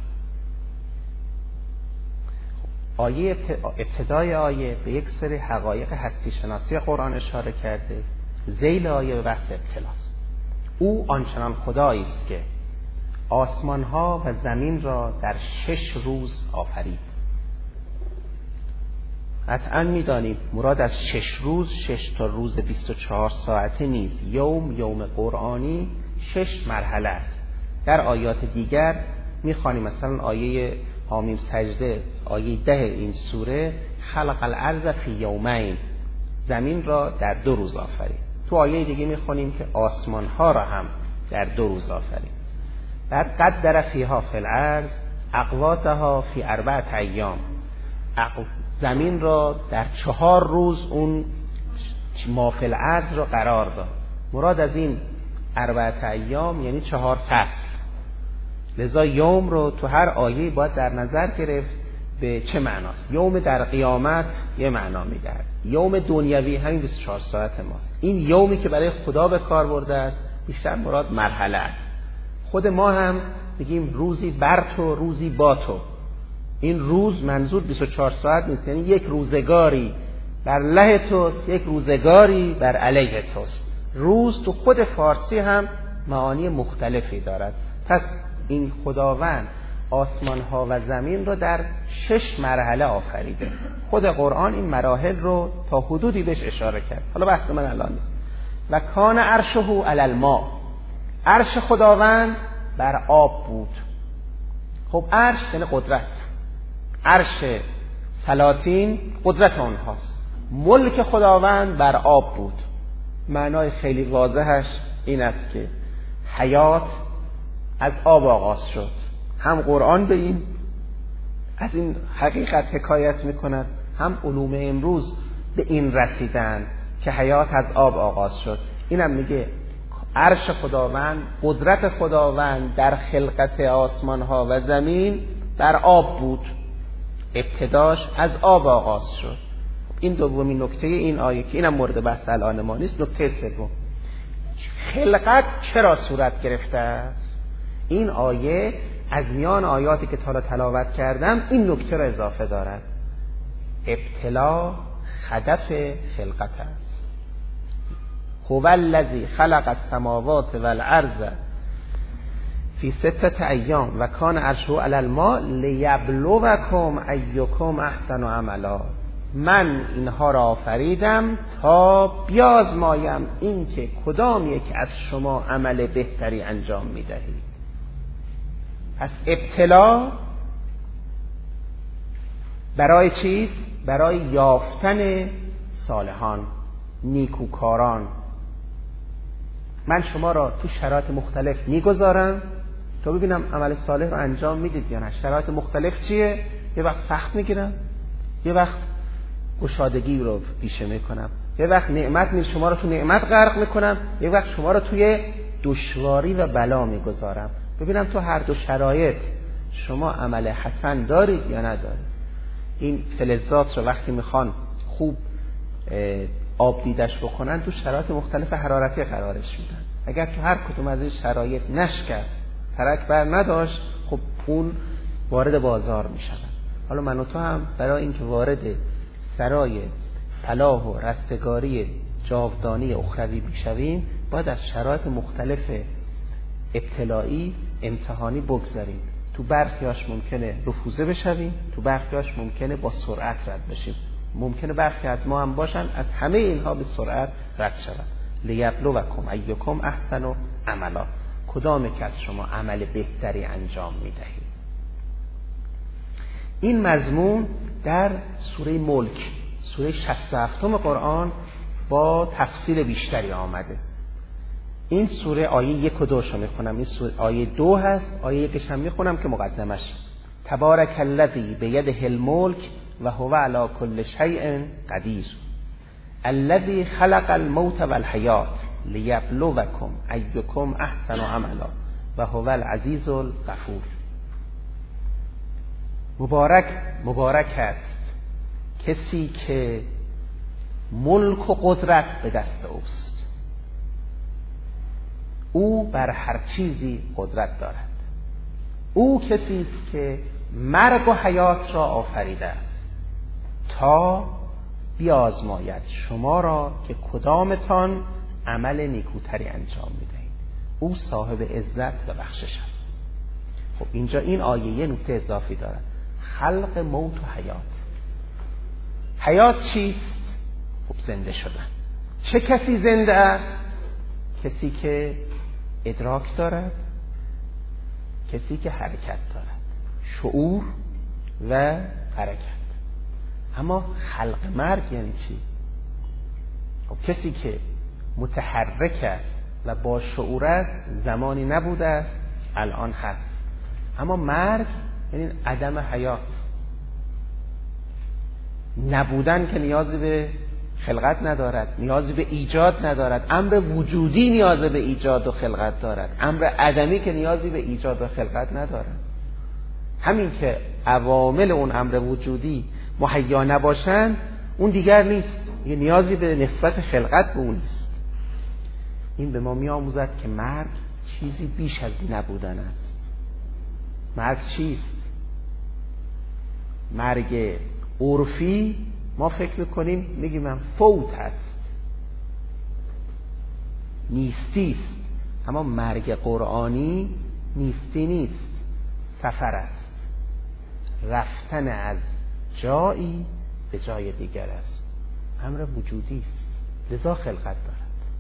آیه ابتدای آیه به یک سری حقایق هستی شناسی قرآن اشاره کرده. ذیل آیه به بحث ابتلاست. او آنچنان خدایی است که آسمان ها و زمین را در 6 روز آفرید. قطعا می‌دانید مراد از 6 روز 6 تا روز 24 ساعته نیست. یوم قرآنی 6 مرحله است. در آیات دیگر می‌خوانیم، مثلا آیه حامیم سجده آیه 10 این سوره: خلق الارض فی یومین، زمین را در 2 روز آفرید. تو آیه دیگه می‌خوانیم که آسمان ها را هم در 2 روز آفرید. بعد قدر فیها فی الارض اقواتها فی 4 ایام، زمین را در 4 روز اون ما فی الارض را قرار داد. مراد از این 4 ایام یعنی 4 فصل. لذا یوم رو تو هر آیه باید در نظر گرفت به چه معناست. یوم در قیامت یه معنا میده، یوم دنیوی همین 24 ساعت ماست. این یومی که برای خدا به کار برده است بیشتر مراد مرحله است. خود ما هم میگیم روزی بر تو، روزی با تو. این روز منظور 24 ساعت نیست، یعنی یک روزگاری بر له توست، یک روزگاری بر علیه توست. روز تو خود فارسی هم معانی مختلفی دارد. پس این خداوند آسمان ها و زمین رو در 6 مرحله آفریده. خود قرآن این مراحل رو تا حدودی بهش اشاره کرد. حالا بحث من الان نیست. و کان عرشه علی الماء، عرش خداوند بر آب بود. خب عرش یعنی قدرت، عرش سلاطین قدرت آنهاست. ملک خداوند بر آب بود. معنای خیلی واضحش این است که حیات از آب آغاز شد. هم قرآن به این از این حقیقت حکایت میکند، هم علوم امروز به این رسیدن که حیات از آب آغاز شد. اینم میگه عرش خداوند، قدرت خداوند در خلقت آسمان ها و زمین در آب بود. ابتداش از آب آغاز شد. این دومین نکته این آیه که اینم مورد بحث الان ما نیست. نکته سوم، خلقت چرا صورت گرفته است؟ این آیه از میان آیاتی که تا تلاوت کردم این نکته را اضافه دارد. ابتلا هدف خلقت است. هو الذی خلق السماوات والارض فی 6 ایام و کان عرشه علی الماء لیبلوکم ایکم احسن عملا. من اینها را آفریدم تا بیازمایم این که کدام یک از شما عمل بهتری انجام میدهید. پس ابتلا برای چیست؟ برای یافتن صالحان، نیکوکاران. من شما را تو شرایط مختلف میگذارم تا ببینم عمل صالح رو انجام میدید یا نه. شرایط مختلف چیه؟ یه وقت سخت میگیرم، یه وقت گشادگی رو پیشه میکنم، یه وقت نعمت شما رو تو نعمت غرق میکنم، یه وقت شما رو توی دشواری و بلا میگذارم. ببینم تو هر دو شرایط شما عمل حسن دارید یا ندارید. این فلزات رو وقتی میخوان خوب آب دیدش بکنن تو شرایط مختلف حرارتی قرارش میدن. اگر تو هر کدوم از این شرایط نشکست، ترک بر نداشت، خب اون وارد بازار میشن. حالا من و تو هم برای اینکه وارد سرای فلاح و رستگاری جاودانی اخروی بشویم باید از شرایط مختلف ابتلایی امتحانی بگذاریم. تو برخیاش ممکنه رفوزه بشویم، تو برخیاش ممکنه با سرعت رد بشیم. ممکنه برخی از ما هم باشن از همه اینها به سرعت رد شوند. لیبلوکم ایکم احسن عملا، کدام یک از شما عمل بهتری انجام میدهید. این مضمون در سوره ملک، سوره 67 قرآن با تفصیل بیشتری آمده. این سوره آیه 1 و 2 رو میخونم. این سوره آیه 2 هست، آیه 1 هم میخونم که مقدمش: تبارک الذی بیده الملک و هو علی کل شیء قدیر الذی خلق الموت والحیات لیبلوکم ایکم احسن عملا و هو العزیز الغفور. مبارک است کسی که ملک و قدرت به دست اوست، او بر هر چیزی قدرت دارد. او کسی است که مرگ و حیات را آفریده است تا بیازماید شما را که کدامتان عمل نیکوتری انجام میدهید. او صاحب عزت و بخشش است. خب اینجا این آیه یه نکته اضافی دارد: خلق موت و حیات. حیات چیست؟ خب زنده شدن. چه کسی زنده است؟ کسی که ادراک دارد، کسی که حرکت دارد، شعور و حرکت. اما خلق مرگ یعنی چی؟ خب کسی که متحرک است و با شعور است زمانی نبوده است، الان هست. اما مرگ یعنی عدم حیات. نبودن که نیازی به خلقت ندارد، نیازی به ایجاد ندارد. امر وجودی نیازی به ایجاد و خلقت دارد، امر عدمی که نیازی به ایجاد و خلقت ندارد. همین که عوامل اون امر وجودی مهیا نباشن، اون دیگر نیست، یه نیازی به نسبت خلقت به اون نیست. این به ما می‌آموزد که مرگ چیزی بیش از نبودن است. مرگ چیست؟ مرگ عرفی ما فکر میکنیم، میگیم من فوت هست، نیستی است. اما مرگ قرآنی نیستی نیست، سفر است، رفتن از جایی به جای دیگر است، امر وجودی است، لذا خلقت دارد.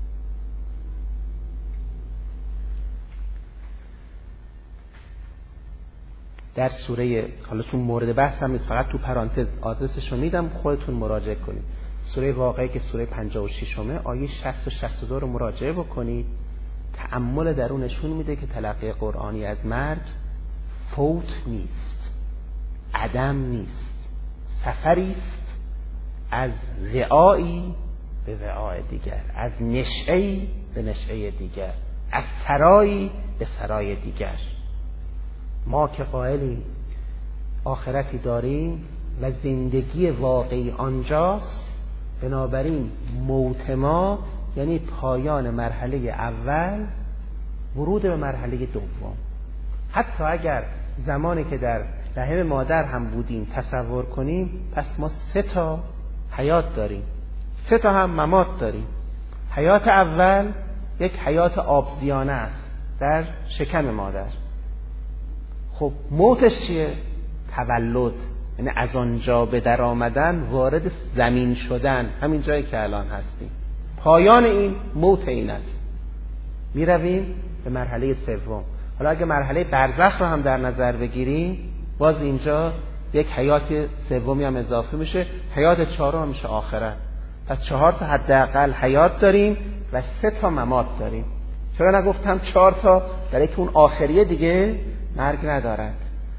در سوره، حالا چون مورد بحث هم نیست، فقط تو پرانتز آدرسش رو میدم، خودتون مراجعه کنید. سوره واقعه که سوره 56 آیه 60 و 62 رو مراجعه بکنید. تأمل در اون نشون میده که تلقی قرآنی از مرگ فوت نیست، عدم نیست، سفری است از وعایی به وعای دیگر، از نشعه‌ای به نشعه دیگر، از سرایی به سرای دیگر. ما که قائلیم آخرتی داریم و زندگی واقعی آنجاست، بنابراین موت ما یعنی پایان مرحله اول، ورود به مرحله دوم. حتی اگر زمانی که در رحم مادر هم بودیم تصور کنیم، پس ما 3 حیات داریم، 3 هم ممات داریم. حیات اول یک حیات آبزیانه است در شکم مادر. خب موتش چیه؟ تولد، یعنی از آنجا به در آمدن، وارد زمین شدن، همین جایی که الان هستیم. پایان این موت این است. می رویم به مرحله سوم. حالا اگه مرحله برزخ رو هم در نظر بگیریم، باز اینجا یک حیات سومی هم اضافه میشه، حیات 4 میشه آخرت. پس 4 حداقل حیات داریم و 3 ممات داریم. چرا نگفتم 4 برای که اون آخریه دیگه مرگ ندارد.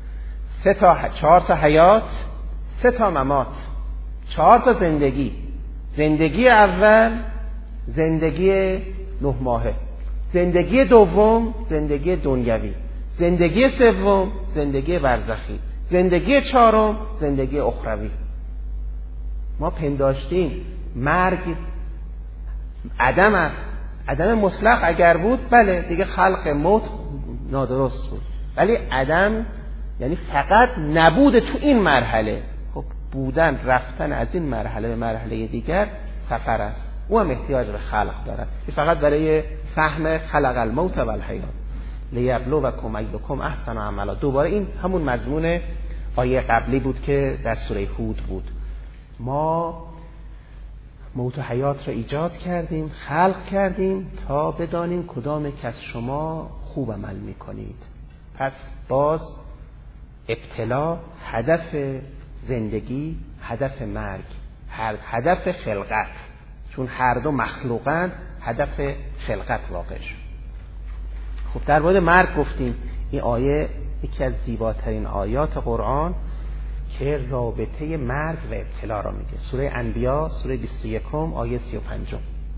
4 حیات، 3 ممات، 4 زندگی. زندگی اول زندگی 9 ماهه، زندگی دوم زندگی دنیوی، زندگی سوم زندگی برزخی، زندگی 4 زندگی اخروی. ما پنداشتیم مرگ عدم است. عدم مطلق اگر بود بله دیگه خلق موت نادرست بود، ولی عدم یعنی فقط نبود تو این مرحله. خب بودن، رفتن از این مرحله به مرحله دیگر سفر است، او هم احتیاج به خلق دارد که فقط برای فهم خلق الموت و الحیات لیبلوکم ایکم احسن عملا. دوباره این همون مضمون آیه قبلی بود که در سوره هود بود. ما موت و حیات را ایجاد کردیم، خلق کردیم تا بدانیم کدام یک از شما خوب عمل میکنید. پس باز ابتلا، هدف زندگی، هدف مرگ، هدف خلقت، چون هر دو مخلوقن، هدف خلقت واقع شد. خب در مورد مرگ گفتیم این آیه یکی از زیباترین آیات قرآن که رابطه مرگ و ابتلا را میگه. سوره انبیاء سوره 21 آیه 35.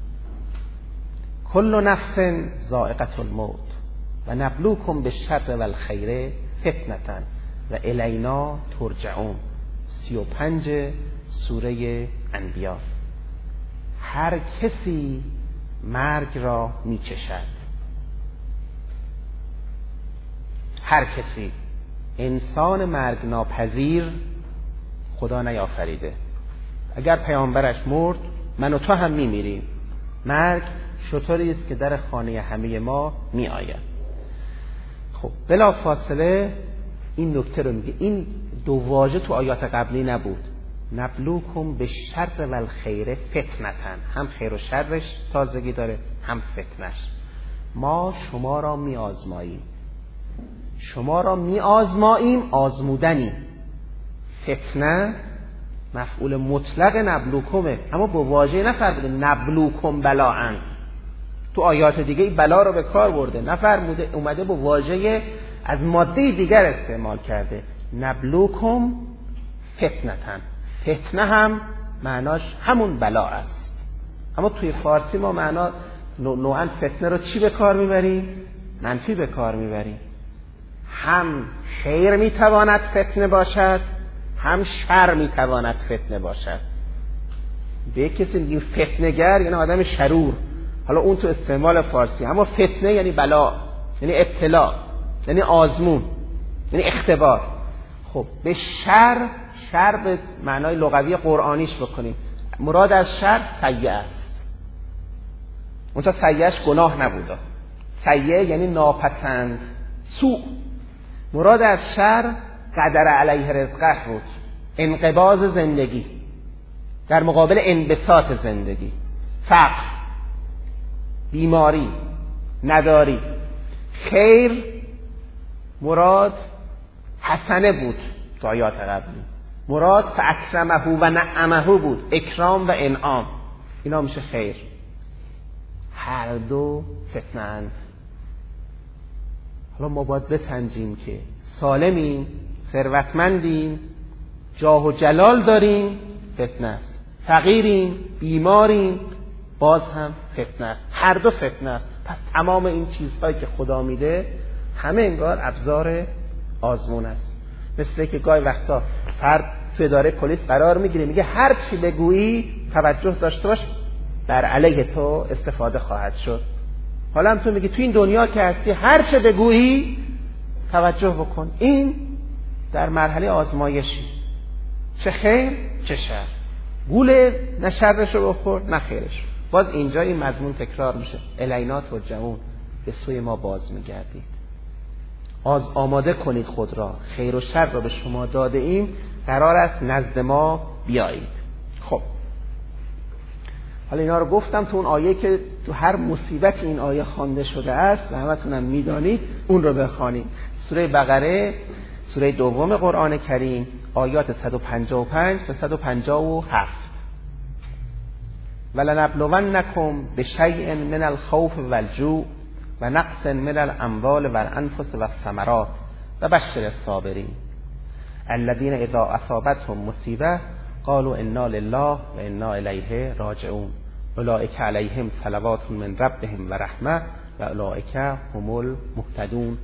کل نفس ذائقة الموت و نبلوکم بالشر والخیر فتنة و الینا ترجعون. 35 سوره انبیاء. هر کسی مرگ را میچشد، هر کسی. انسان مرگ ناپذیر خدا نیافریده. اگر پیامبرش مرد، من و تو هم میمیریم. مرگ شطوری است که در خانه همه ما می آید. خب بلا فاصله این نکته رو میگه. این دو واژه تو آیات قبلی نبود. نبلوکم به شر و الخیر فتنتن، هم خیر و شرش تازگی داره، هم فتنش. ما شما را می آزماییم، شما را می آزماییم، آزمودنی. فتنه مفعول مطلق نبلوکمه، اما با واژه نفرموده نبلوکم بلاءن. تو آیات دیگه این بلا رو به کار برده، نفرموده، اومده با واژه از ماده دیگر استعمال کرده. نبلوکم فتنتن. فتنه هم معناش همون بلا است، اما توی فارسی ما معنا نوعا فتنه رو چی به کار میبریم؟ منفی به کار میبریم. هم خیر میتواند فتنه باشد، هم شر میتواند فتنه باشد. به کسی میگیم فتنه‌گر یعنی آدم شرور، حالا اون تو استعمال فارسی. اما فتنه یعنی بلا، یعنی ابتلا، یعنی آزمون، یعنی اختبار. خب به شر به معنای لغوی قرآنیش بکنیم. مراد از شر سیئه است. اون تا سیئهش گناه نبوده. سیئه یعنی ناپسند، سوء. مراد از شر قدر علیه رزقه بود، انقباض زندگی در مقابل انبساط زندگی، فقر، بیماری، نداری. خیر مراد حسنه بود تو آیات قبلی. مراد فاکرمه و نعمه بود، اکرام و انعام. اینا میشه خیر. هر دو فتنه اند. حالا ما باید بسنجیم که سالمیم، ثروتمندیم، جاه و جلال داریم، فتنه است. فقیریم، بیماریم، باز هم فتنه است. هر دو فتنه است. پس تمام این چیزهایی که خدا میده همه انگار ابزار آزمون است. مثل که گاهی وقتا فرد تو اداره پلیس قرار میگیره، میگه هر چی بگویی توجه داشته باش، در علیه تو استفاده خواهد شد. حالا هم تو میگی تو این دنیا که هستی هر چه بگویی توجه بکن. این در مرحله آزمایشی، چه خیر چه شر. گوله نه شرش رو بخور نه خیرش. باز اینجا این مضمون تکرار میشه. الینا ترجعون، به سوی ما باز میگردید. آماده کنید خود را، خیر و شر را به شما داده ایم، قرار است نزد ما بیایید. خب حالا اینا رو گفتم تو اون آیه که تو هر مصیبت این آیه خوانده شده است و همتونم میدانید، اون رو بخوانید. سوره بقره سوره دوم قرآن کریم آیات 155 تا 157. ولنبلونکم بشیء من الخوف والجوع و نقص من الاموال والانفس والثمرات و بشر الصابرین الذین اذا اصابتهم مصیبه قالوا انا لله و انا الیه راجعون اولئک علیهم صلوات من ربهم و رحمه و اولئک هم المهتدون.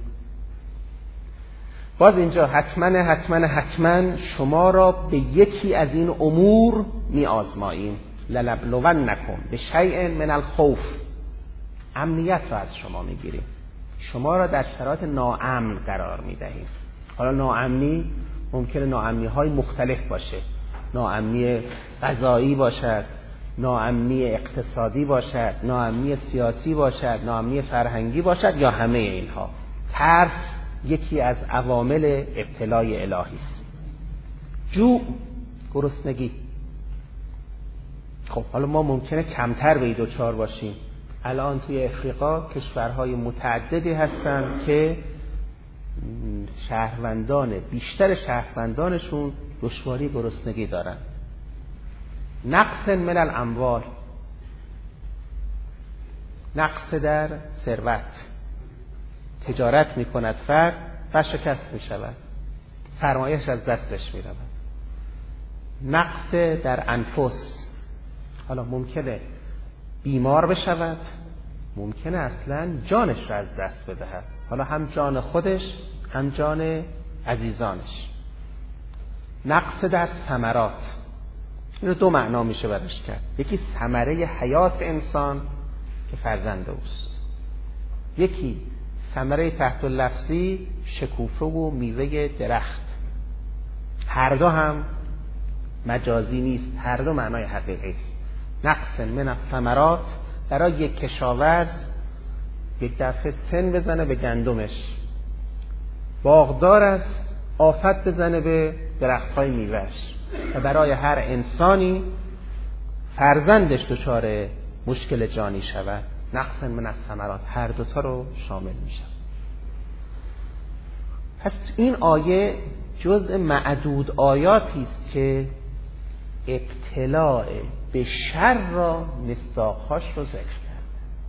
باز اینجا حتما شما را به یکی از این امور می آزماییم. لنبلونکم بشیء من الخوف، امنیت را از شما میگیریم، شما را در شرایط ناامن قرار میدهیم. حالا ناامنی ممکنه ناامنی های مختلف باشه، ناامنی غذایی باشد، ناامنی اقتصادی باشد، ناامنی سیاسی باشد، ناامنی فرهنگی باشد، یا همه اینها. ترس یکی از عوامل ابتلای الهی است. جوع، گرسنگی. خب حالا ما ممکنه کمتر به این دوچار باشیم. الان توی افریقا کشورهای متعددی هستن که بیشتر شهروندانشون دشواری گرسنگی دارن. نقص من الاموال، نقص در ثروت، تجارت میکند فرد و شکست میشود، سرمایه‌اش از دستش میرود. نقص در انفس، حالا ممکنه بیمار بشود، ممکنه اصلا جانش را از دست بدهد، حالا هم جان خودش هم جان عزیزانش. نقص در ثمرات، اینو دو معنا میشه برش کرد. یکی ثمره حیات انسان که فرزند اوست، یکی ثمره تحت اللفظی شکوفه و میوه درخت. هر دو هم مجازی نیست، هر دو معنای حقیقی است. نقص من الثمرات برای یک کشاورز یک دفعه سن بزنه به گندمش، باغدار است آفت بزنه به درخت‌های میوهش، و برای هر انسانی فرزندش دچار مشکل جانی شود. نقص من الثمرات هر دوتا رو شامل میشه. پس این آیه جزء معدود آیاتی است که ابتلاء به شر را مصداق‌هاش رو ذکر کرد.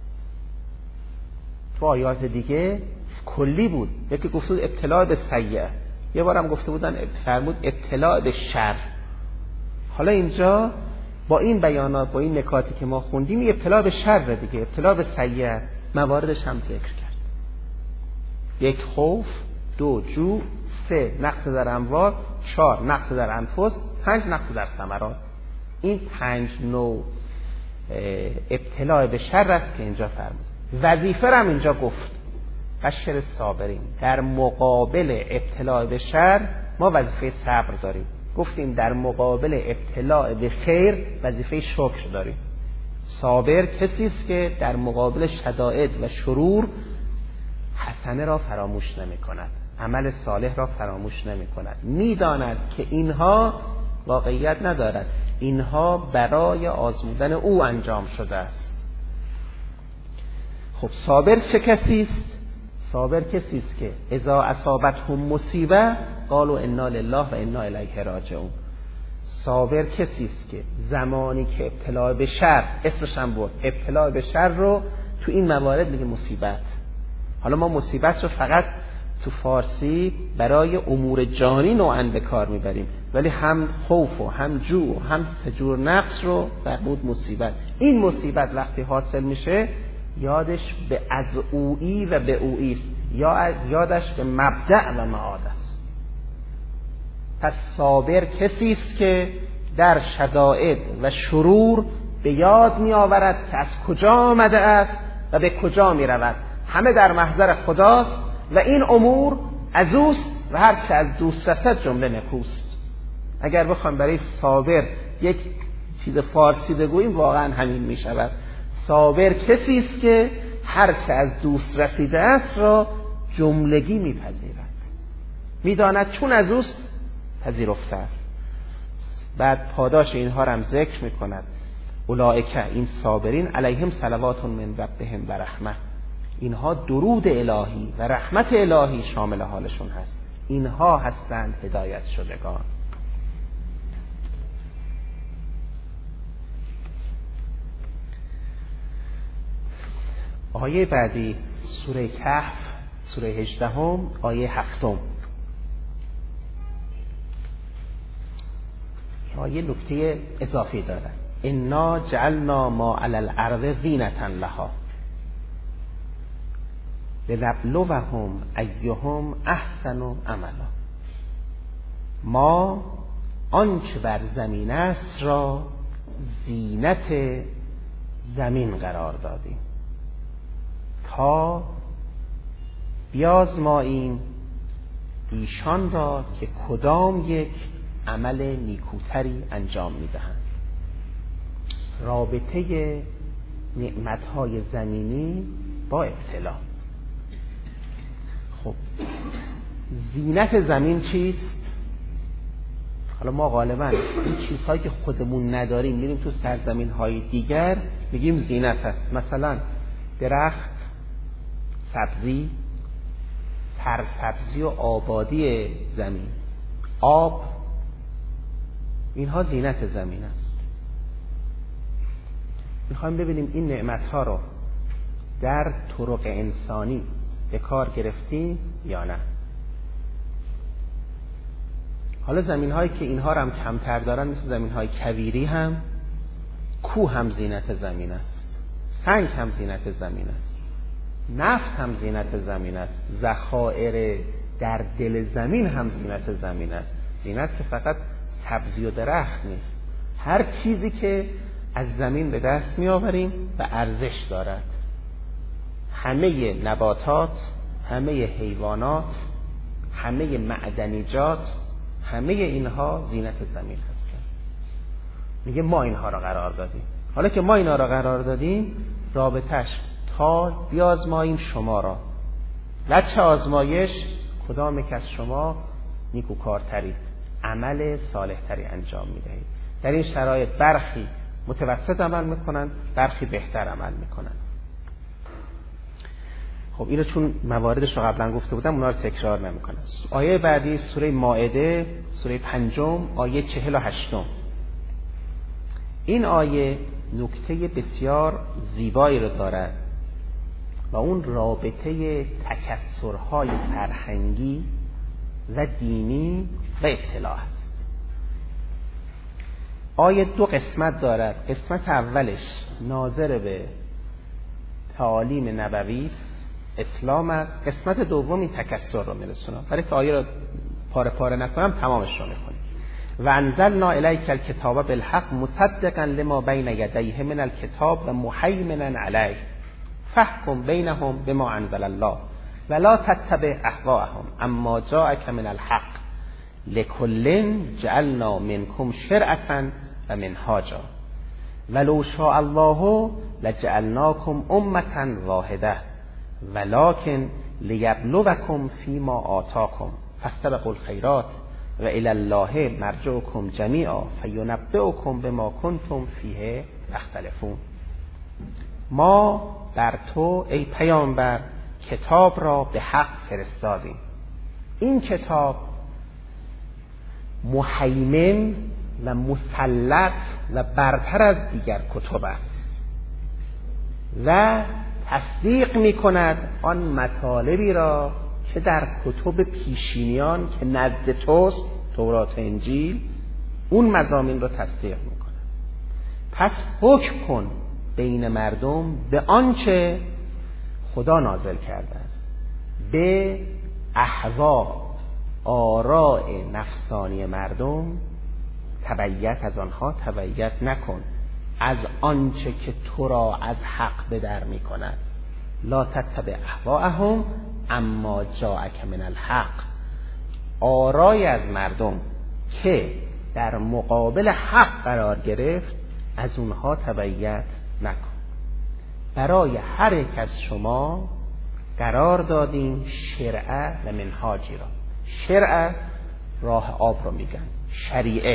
تو آیات دیگه کلی بود، یکی گفته بود ابتلاء به سیئه، یه بارم گفته بودن فرمود ابتلاء به شر. حالا اینجا با این بیانات، با این نکاتی که ما خوندیم، ابتلاء به شر دیگه، ابتلاء به سیئه مواردش هم ذکر کرد. 1 خوف، 2 جوع، 3 نقص در اموال، 4 نقص در انفس، 5 نقص در ثمرات. این 5 نوع ابتلاء به شر است که اینجا فرمود. وظیفه هم اینجا گفت بشر صابرین. در مقابل ابتلاء به شر ما وظیفه صبر داریم. گفتیم در مقابل ابتلاء به خیر وظیفه شکر داریم. صابر کسی است که در مقابل شدائد و شرور حسنه را فراموش نمی کند، عمل صالح را فراموش نمی کند، می داند که اینها واقعیت ندارد، اینها برای آزمودن او انجام شده است. خب صابر چه کسی است؟ صابر کسی است که اذا اصابتهم مصیبه قالوا انا لله و انا الیه راجعون. صابر کسی است که زمانی که ابتلاء به شر، اسمش هم بود ابتلاء به شر، رو تو این موارد میگه مصیبت. حالا ما مصیبت رو فقط تو فارسی برای امور جانی نوعاً به کار میبریم، ولی هم خوف و هم جوع و هم سجور نقص رو فرمود مصیبت. این مصیبت وقتی حاصل میشه یادش به از اویی و به اویی است، یا یادش به مبدأ و معاد است. پس صابر کسی است که در شدائد و شرور به یاد می آورد که از کجا آمده است و به کجا می رود. همه در محضر خداست و این امور از اوست و هرچه از دوست رسد جمله نکوست. اگر بخوام برای صابر یک چیز فارسی بگوییم واقعا همین می شود. صابر کسی است که هرچه از دوست رسیده است را جملگی میپذیرد، میداند چون از اوست پذیرفته است. بعد پاداش اینها را هم ذکر میکند. اولئک، این صابرین، علیهم صلوات من ربهم و رحمه، اینها درود الهی و رحمت الهی شامل حالشون هست. اینها هستند هدایت شدگان. آیه بعدی سوره کهف، سوره 18 آیه 7. آیه نکته اضافی داره. انا جعلنا ما علی الارض زینة لها لنبلوهم ایهم احسن عملا. ما آنچه بر زمین است را زینت زمین قرار دادیم تا بیازماییم ایشان را که کدام یک عمل نیکوتری انجام میدهند. رابطه نعمتهای زمینی با ابتلا. خب زینت زمین چیست؟ حالا ما غالبا این چیزهایی که خودمون نداریم میریم تو سرزمین‌های دیگر میگیم زینت است. مثلا درخت، سبزی، سرسبزی و آبادی زمین، آب، اینها زینت زمین است. میخوایم ببینیم این نعمت‌ها رو در طرق انسانی به کار گرفتیم یا نه. حالا زمین‌هایی که اینها رو هم کمتر دارن مثل زمین‌های کویری هم، کوه هم زینت زمین است، سنگ هم زینت زمین است، نفت هم زینت زمین است، ذخایر در دل زمین هم زینت زمین است. زینت که فقط سبزی و درخت نیست، هر چیزی که از زمین به دست می آوریم و ارزش دارد. همه نباتات، همه حیوانات، همه معدنیجات، همه اینها زینت زمین هستند. میگه ما اینها را قرار دادیم. حالا که ما اینها را قرار دادیم، رابطش تا بیازماییم شما را. لچه آزمایش کدام یک از شما نیکوکارترید، عمل صالحتری انجام میدهید. در این شرایط برخی متوسط عمل میکنن، برخی بهتر عمل میکنن. خب اینو چون مواردش رو قبلا گفته بودم اونا رو تکرار نمیکنم. آیه بعدی سوره مائده، سوره 5 آیه 48. این آیه نکته بسیار زیبایی رو دارد و اون رابطه تکثرهای فرهنگی و دینی و اطلاع است. آیه 2 قسمت دارد. قسمت اولش ناظر به تعالیم نبوی اسلام است. قسمت دومی تکثر رو میرسونم. برای که آیه رو پاره پاره نکنم تمامش رو میکنیم. و انزلنا الیک الکتاب بالحق مصدقا لما بین یدیه من الکتاب و مهیمنا علیه فاحکم بینهم بما انزل الله ولا تتبع اهواءهم اما جاءک من الحق لکل جعلنا منکم شرعة و منهاجا ولو شاء الله لجعلناکم امة واحده ولكن لیبلوکم فیما آتاکم فاستبقوا الخیرات و الی الله مرجعکم جمیعا فینبئکم بما کنتم فیه تختلفون. ما بر تو ای پیامبر کتاب را به حق فرستادیم. این کتاب مهیمن و مسلط و برتر از دیگر کتب است و تصدیق می کند آن مطالبی را که در کتب پیشینیان که نزد توست، تورات و انجیل، اون مضامین را تصدیق می کند. پس حکم کن بین مردم به آنچه خدا نازل کرده است، به اهوا آراء نفسانی مردم تبعیت از آنها تبعیت نکن، از آنچه که تو را از حق به در می کند. لا تتبع اهواءهم اما جاءک من الحق. آرای از مردم که در مقابل حق قرار گرفت از اونها تبعیت نکن. برای هر یک از شما قرار دادیم شرعه و منهاجی را. شرعه راه آب رو میگن، شریعه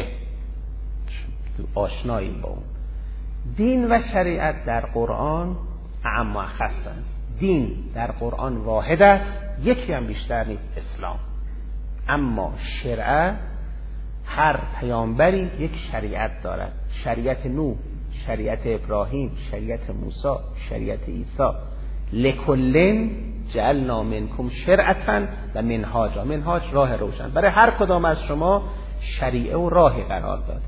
آشناییم با اون. دین و شریعت در قرآن اعم و اخصن. دین در قرآن واحد است، یکی هم بیشتر نیست، اسلام. اما شرعه هر پیامبری یک شریعت دارد. شریعت نوح، شریعت ابراهیم، شریعت موسی، شریعت عیسی. لکل جعلنا منکم شرعة و منهاجا. منهاج راه روشن. برای هر کدام از شما شریعه و راهی قرار داد.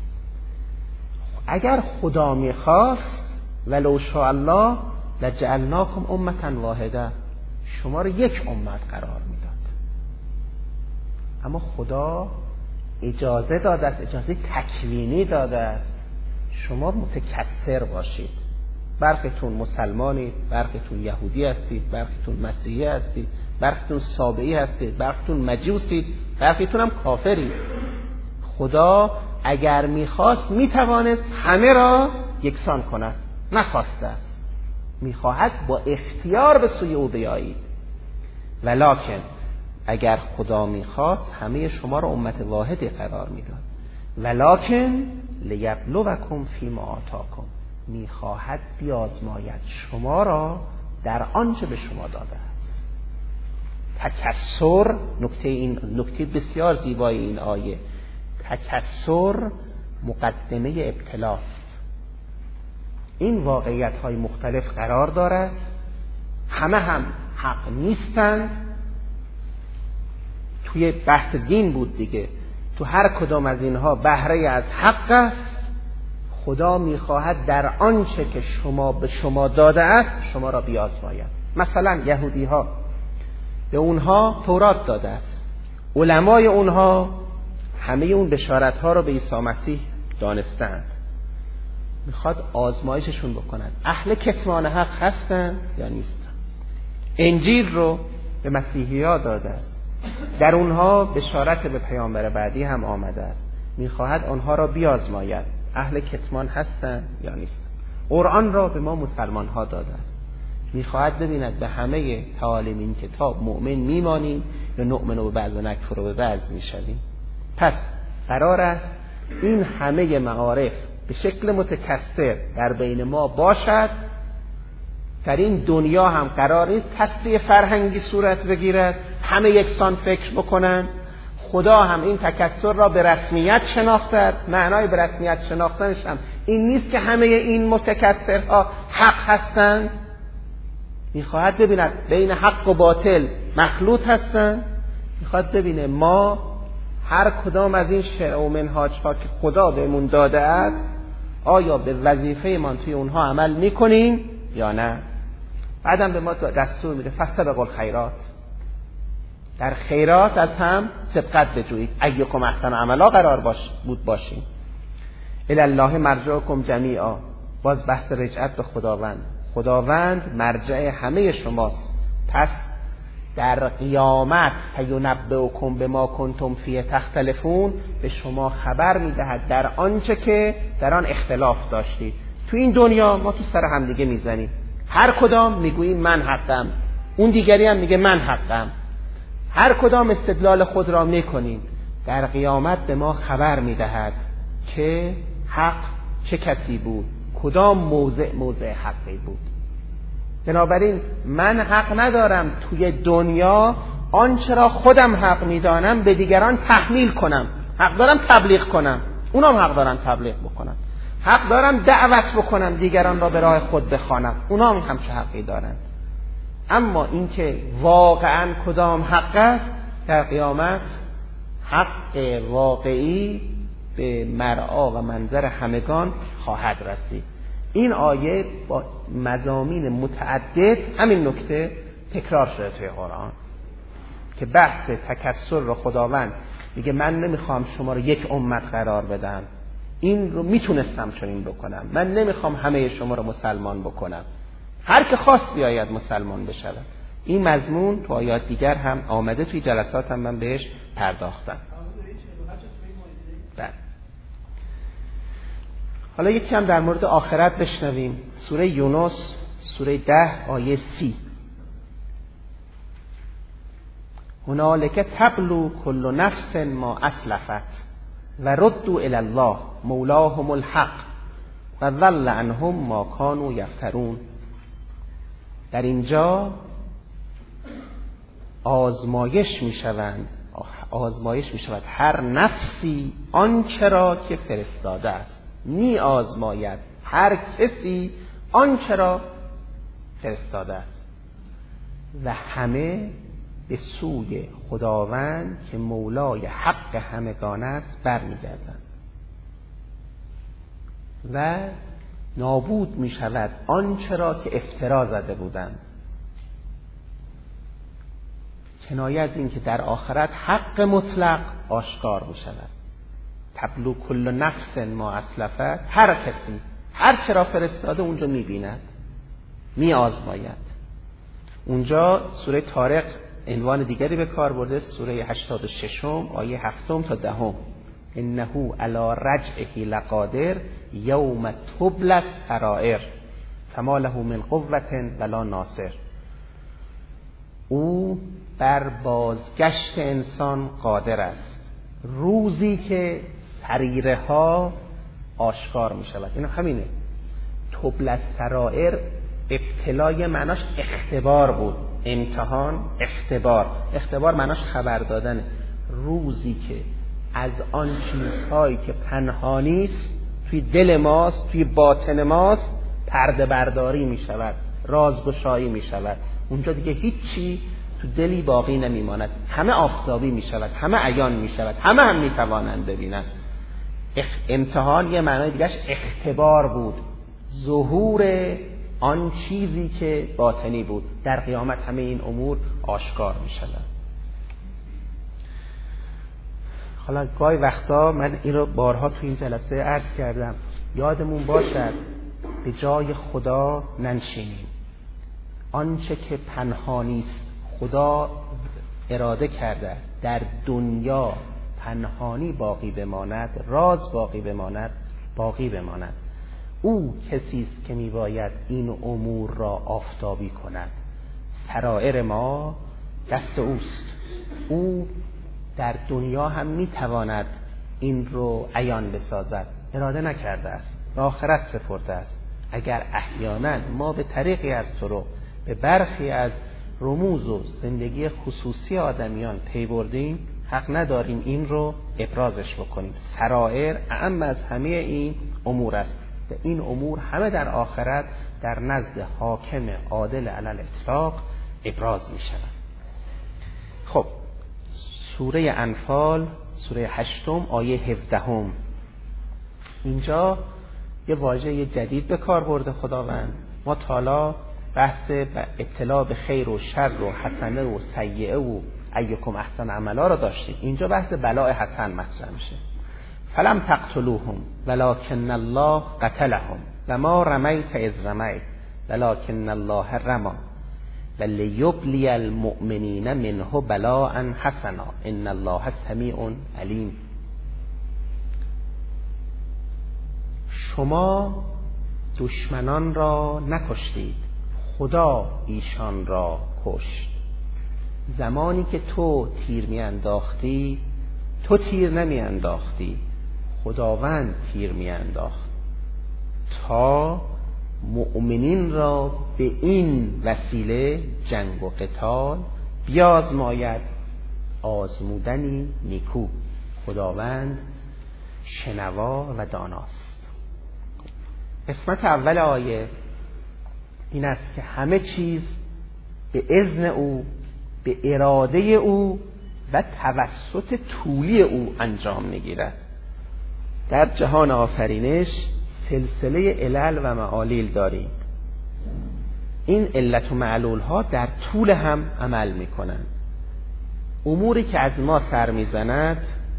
اگر خدا میخواست ولو شاء الله لجعلناکم امة واحده، شما رو یک امت قرار میداد. اما خدا اجازه داده است، اجازه تکوینی داده است شما متکثر باشید. برخیتون مسلمانید، برخیتون یهودی هستید، برخیتون مسیحی هستید، برخیتون سابعی هستید، برخیتون مجوسید، برخیتون هم کافرید. خدا اگر میخواست میتوانست همه را یکسان کند، نخواسته است. میخواهد با اختیار به سوی او بیایید. ولکن اگر خدا میخواست همه شما را امت واحدی قرار میداد. ولکن لیبلوکم فیما آتاکم، میخواهد بیازماید شما را در آنچه به شما داده است. تکثر، نکته بسیار زیبای این آیه، تکثر مقدمه ابتلاست. این واقعیت های مختلف قرار دارد، همه هم حق نیستند. توی بحث دین بود دیگه، تو هر کدام از اینها بهره از حق است. خدا میخواهد در آنچه که شما به شما داده است شما را بیازماید. مثلا یهودی ها به اونها تورات داده است، علمای اونها همه اون بشارت ها رو به عیسی مسیح دانستند، میخواد آزمایششون بکنند اهل کتمان حق هستن یا نیستن. انجیل رو به مسیحی ها داده است، در اونها بشارت به پیامبر بعدی هم آمده است، میخواهد آنها را بیازماید اهل کتمان هستن یا نیستن. قرآن را به ما مسلمان ها داده است، میخواهد ببیند به همه تعالیم این کتاب مؤمن میمانیم یا نؤمن به بعض و نکفر به بعض میشویم. پس قرار است این همه معارف به شکل متکثر در بین ما باشد. در این دنیا هم قرار نیست تصفیه فرهنگی صورت بگیرد، همه یکسان فکر بکنن. خدا هم این تکثر را به رسمیت شناخته. معنای به رسمیت شناختنش هم این نیست که همه این متکثرها حق هستند. میخواهد ببیند بین حق و باطل مخلوط هستند. میخواهد ببینه ما هر کدام از این شرع و منهاج ها که خدا بهمون داده است آیا به وظیفه من توی اونها عمل میکنیم یا نه. بعدم به ما دستور میده فاستبقوا الخیرات، در خیرات از هم سبقت بجویید. ایکم احسن عملا قرار باشیم. الی الله مرجعکم جمیعا، باز بحث رجعت به خداوند مرجع همه شماست. پس در قیامت فینبئکم بما کنتم فیه تختلفون، به شما خبر میدهد در آنچه که در آن اختلاف داشتید. تو این دنیا ما تو سر هم دیگه میزنیم، هر کدام میگوییم من حقم، اون دیگری هم میگه من حقم، هر کدام استدلال خود را میکنیم. در قیامت به ما خبر میدهد که حق چه کسی بود، کدام موضع حقی بود. بنابراین من حق ندارم توی دنیا آنچه را خودم حق میدانم به دیگران تحمیل کنم. حق دارم تبلیغ کنم، اونم حق دارم تبلیغ بکنم. حق دارم دعوت بکنم دیگران را به راه خود بخوانم، اونام هم چه حقی دارند. اما اینکه واقعا کدام حق است، در قیامت حق واقعی به مرعا و منظر همگان خواهد رسید. این آیه با مضامین متعدد همین نکته تکرار شده توی قرآن که بحث تکثر رو خداوند میگه من نمیخوام شما رو یک امت قرار بدم، این رو میتونستم چنین بکنم، من نمیخوام همه شما رو مسلمان بکنم، هر که خواست بیاید مسلمان بشود. این مضمون تو آیات دیگر هم آمده، توی جلسات هم من بهش پرداختم. بله. حالا یکی هم در مورد آخرت بشنویم. سوره یونس سوره 10 آیه 30. هنالک تبلو کل نفس ما اسلفت و ردوا الی الله مولاهم الحق و ضل عنهم ما کانوا یفترون. در اینجا آزمایش می شود هر نفسی آنچه را که فرستاده است. می آزماید هر کسی آنچه را فرستاده است و همه به سوی خداوند که مولای حق همگان است برمیگردند و نابود می شود آنچه را که افترا زده بودند. کنایه از این که در آخرت حق مطلق آشکار می شود. تبلو کل نفس ما اسلفت، هر کسی هر چرا فرستاده اونجا می بیند، می آزماید. اونجا سوره طارق عنوان دیگری به کار برده، سوره 86 آیه 7 تا 10. انه علی رجعه لقادر یوم تبلی السرائر فما له من قوة ولا ناصر. او بر بازگشت انسان قادر است، روزی که سریره ها آشکار می شود. این همینه. تبل السرائر ابتلای معناش اختبار بود، امتحان، اختبار معناش خبر دادن. روزی که از آن چیزهایی که پنهانی است توی دل ماست، توی باطن ماست، پرده برداری می شود، رازگشایی می شود. اونجا دیگه هیچی تو دلی باقی نمی ماند، همه آفتابی می شود، همه عیان می شود، همه هم می توانند ببینند. امتحان یه معنای دیگهش اختبار بود، ظهور آن چیزی که باطنی بود. در قیامت همه این امور آشکار می شود. حالا گاهی وقتا من این رو بارها تو این جلسه عرض کردم، یادمون باشد به جای خدا ننشینیم. آنچه که پنهانی است خدا اراده کرده در دنیا پنهانی باقی بماند، راز باقی بماند. او کسی است که میباید این امور را آفتابی کند. سرائر ما دست اوست. او در دنیا هم میتواند این رو عیان بسازد، اراده نکرده است، به آخرت سپرده است. اگر احیانا ما به طریقی از طرق به برخی از رموز و زندگی خصوصی آدمیان پی بردیم، حق نداریم این رو ابرازش بکنیم. سرائر اعم از همه این امور است و این امور همه در آخرت در نزد حاکم عادل علی الاطلاق ابراز می شود. خب سوره انفال، سوره 8 آیه 17. اینجا یه واژه جدید به کار برده خداوند. ما تالا بحث اطلاع به خیر و شر و حسنه و سیئه و ایکم احسن عملا رو داشتیم. اینجا بحث بلاء حسن مطرح میشه. فلم تقتلوهم ولکن الله قتلهم و ما رمیت اذ رمیت ولکن الله رمی ولیبلی المؤمنین منه بلاء حسنا ان الله سمیع علیم. شما دشمنان را نکشتید، خدا ایشان را کشت. زمانی که تو تیر می انداختی، تو تیر نمی انداختی، خداوند تیر می انداخت تا مؤمنین را به این وسیله جنگ و قتال بیازماید. آزمودنی نیکو. خداوند شنوا و داناست. قسمت اول آیه این است که همه چیز به اذن او، به اراده او و توسط طولی او انجام میگیرد. در جهان آفرینش سلسله علل و معالیل داریم. این علت و معلول ها در طول هم عمل میکنند. اموری که از ما سر میزند،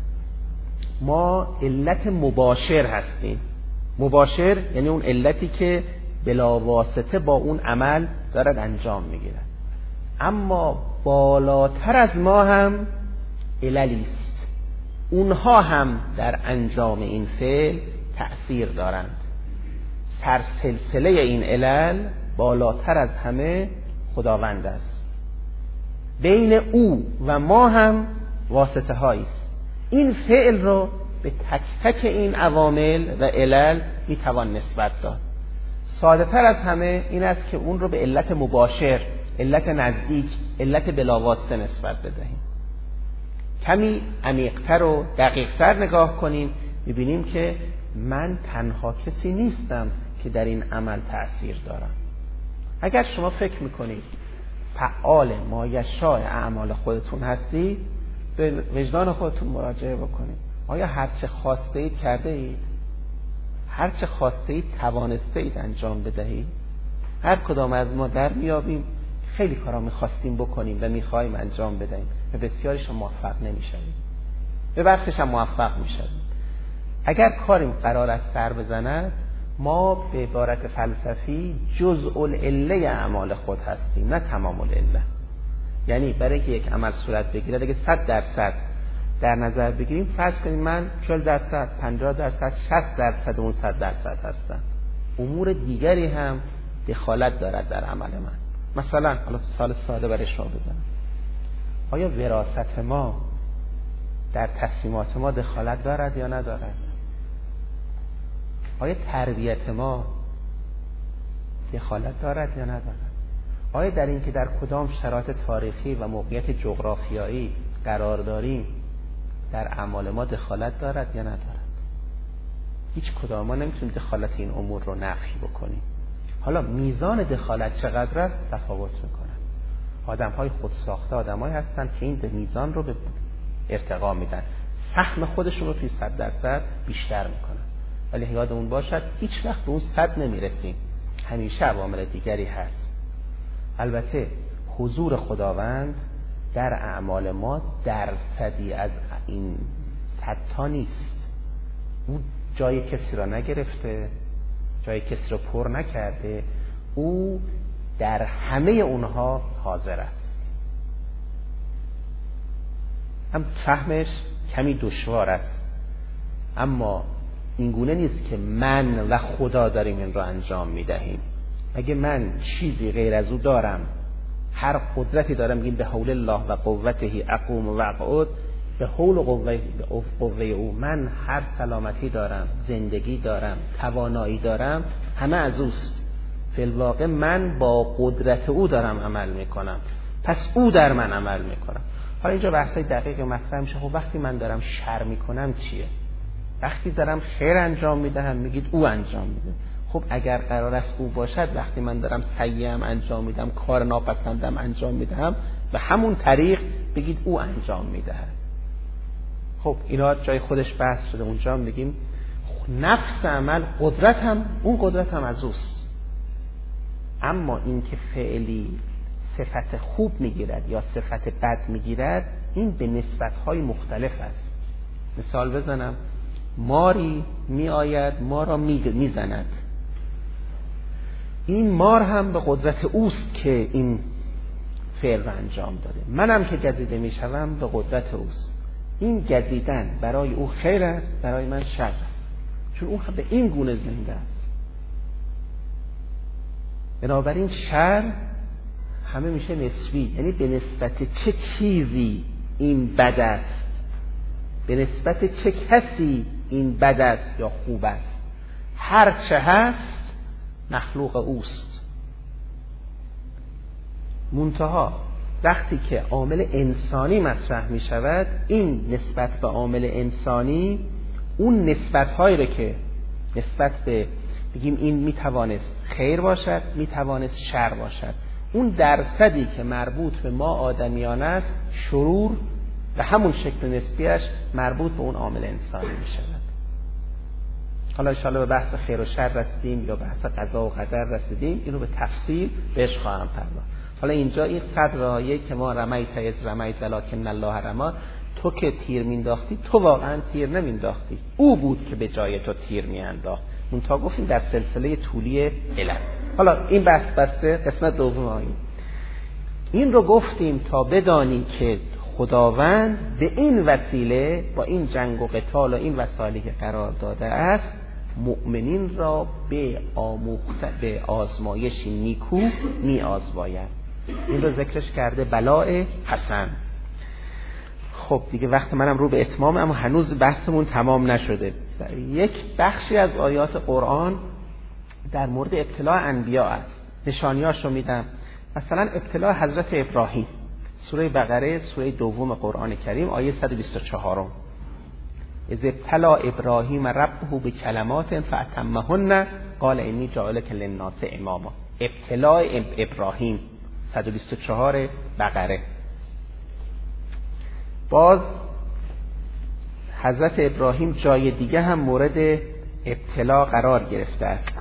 ما علت مباشر هستیم. مباشر یعنی اون علتی که بلا واسطه با اون عمل دارد انجام میگیرد. اما بالاتر از ما هم عللی است، اونها هم در انجام این فعل تأثیر دارند. سرسلسله این علل بالاتر از همه خداوند است. بین او و ما هم واسطه هایی است. این فعل رو به تک تک این عوامل و علل میتوان نسبت داد. ساده تر از همه این است که اون رو به علت مباشر، علت نزدیک، علت بلاواسطه نسبت بدهیم. کمی عمیق‌تر و دقیق‌تر نگاه کنیم، می‌بینیم که من تنها کسی نیستم که در این عمل تأثیر دارم. اگر شما فکر می‌کنید فعال مایشاء اعمال خودتون هستید، به وجدان خودتون مراجعه بکنید. آیا هرچه خواسته اید کرده اید؟ هرچه خواسته اید توانسته اید انجام بدهید؟ هر کدام از ما در میابیم خیلی کارا میخواستیم بکنیم و میخوایم انجام بدهیم و بسیاریش موفق نمیشویم، به برخیش هم موفق میشویم. اگر کاریم قرار است سر بزند، ما به عبارت فلسفی جزء العله اعمال خود هستیم، نه تمام العله. یعنی برای که یک عمل صورت بگیرد، اگه 100% در نظر بگیریم، فرض کنیم من 40%، 50%، 60% اون 100% هستم. امور دیگری هم دخالت دارد در عمل من. مثلا حالا سال ساده برای شما بزنم، آیا وراثت ما در تصمیمات ما دخالت دارد یا ندارد؟ آیا تربیت ما دخالت دارد یا ندارد؟ آیا در این که در کدام شرایط تاریخی و موقعیت جغرافیایی قرار داریم در اعمال ما دخالت دارد یا ندارد؟ هیچ کدام ما نمیتونیم دخالت این امور رو نفی بکنیم. حالا میزان دخالت چقدر است تفاوت میکنه. آدم‌های خودساخته آدم‌هایی هستن که این میزان رو به ارتقا میدن، سهم خودشون رو توی 100% بیشتر میکنن، ولی یادمون باشد هیچ وقت به اون 100 نمیرسیم، همیشه عوامل دیگری هست. البته حضور خداوند در اعمال ما درصدی از این 100 تا نیست. او جای کسی را نگرفته، جای کسی را پر نکرده، او در همه اونها حاضر است. هم فهمش کمی دشوار است، اما این گونه نیست که من و خدا داریم این را انجام میدهیم. اگه من چیزی غیر از او دارم، هر قدرتی دارم، میگیم به حول الله و قوته اقوم و اقعد، به حول و قوه او من هر سلامتی دارم، زندگی دارم، توانایی دارم، همه از اوست. فی الواقع من با قدرت او دارم عمل میکنم، پس او در من عمل میکنم. حالا اینجا بحثای دقیق مطرح میشه. خب وقتی من دارم شر میکنم چیه؟ وقتی دارم خیر انجام میدهم میگید او انجام میده. خب اگر قرار است او باشد، وقتی من دارم سیئم انجام میدم، کار ناپسندم انجام میدهم، به همون طریق بگید او انجام میدهد. خب اینا جای خودش بحث شده. اونجا هم بگیم نفس عمل قدرت هم، اون قدرت هم از اوست. اما این که فعلی صفت خوب میگیرد یا صفت بد میگیرد، این به نسبت‌های مختلف است. مثال بزنم، ماری می آید ما را میزند، این مار هم به قدرت اوست که این فعل را انجام داده. منم که گزیده میشوم به قدرت اوست. این گزیدن برای او خیر است، برای من شر است، چون او به این گونه زنده است. بنابراین شر همه میشه نسبی، یعنی به نسبت چه چیزی این بد است، به نسبت چه کسی این بد است یا خوب است. هر چه هست مخلوق اوست. منتها وقتی که عامل انسانی مطرح می شود، این نسبت به عامل انسانی اون نسبت‌هایی رو که نسبت به بگیم این می توانست خیر باشد، می توانست شر باشد، اون درصدی که مربوط به ما آدمیان است، شرور به همون شکل نسبیش مربوط به اون عامل انسانی می شود. حالا انشاءالله به بحث خیر و شر رسیدیم یا بحث قضا و قدر رسیدیم، اینو به تفصیل بهش خواهم پرداخت. حالا اینجا این 100 رایه که ما رمیت از رمیت ولکن الله رما، تو که تیر مینداختی تو واقعا تیر نمینداختی، او بود که به جای تو تیر میانداخت. منتها گفتیم در سلسله طولی علم. حالا این بحث بسته قسمت دوم آیین. این رو گفتیم تا بدانی که خداوند به این وسیله با این جنگ و قتال و این وسایلی که قرار داده است، مؤمنین را به آزمایشی نیکو می آزماید. این رو ذکرش کرده بلاء حسن. خب دیگه وقت منم رو به اتمام، اما هنوز بحثمون تمام نشده. یک بخشی از آیات قرآن در مورد ابتلاء انبیا است. نشانیاشو میدم. مثلا ابتلاء حضرت ابراهیم، سوره بقره، سوره دوم قرآن کریم، آیه 124. اذ ابتلا ابراهیم ربه بکلمات فاتمهن قال انی جاعلک للناس اماما. ابتلاء ابراهیم 124 بقره. باز حضرت ابراهیم جای دیگه هم مورد ابتلا قرار گرفته است.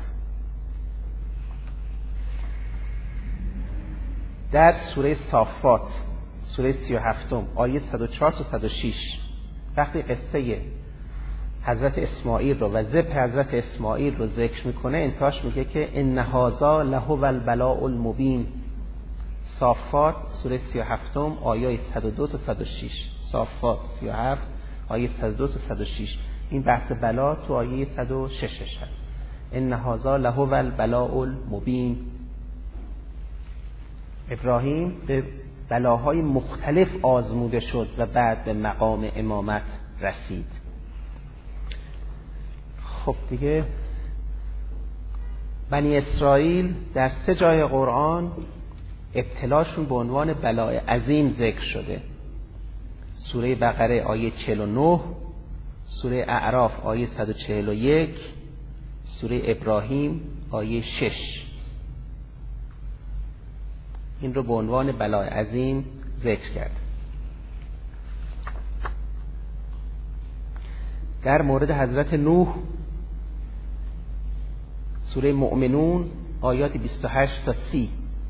در سوره صافات، سوره 37 آیه 104 تا 106 وقتی قصه حضرت اسماعیل رو و ذبح حضرت اسماعیل رو ذکر میکنه، انتهاش میگه که ان هذا لهو البلاء المبین. صافات سوره 37 آیه 102 تا 106. صافات 37 آیه 102 تا 106. این بحث بلا تو آیه 106 هست. ان هذا لهو البلاء المبین. ابراهیم به بلاهای مختلف آزموده شد و بعد به مقام امامت رسید. خب دیگه بنی اسرائیل در 3 جای قرآن ابتلاشون به عنوان بلای عظیم ذکر شده. سوره بقره آیه 49، سوره اعراف آیه 141، سوره ابراهیم آیه 6. این رو به عنوان بلای عظیم ذکر کرد. در مورد حضرت نوح سوره مؤمنون آیات 28 تا 30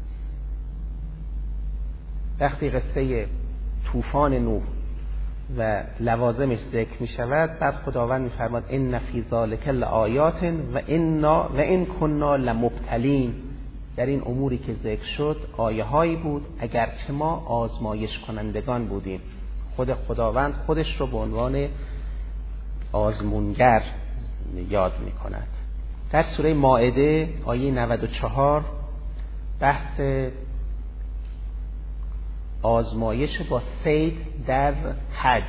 وقتی قصه طوفان نوح و لوازمش ذکر می شود، بعد خداوند می فرماد ان فی ذلک لآیات و ان کنا لمبتلین. در این اموری که ذکر شد آیه هایی بود اگرچه ما آزمایش کنندگان بودیم. خود خداوند خودش رو به عنوان آزمونگر یاد می کند. در سوره مائده آیه 94 بحث آزمایش با صید در حج،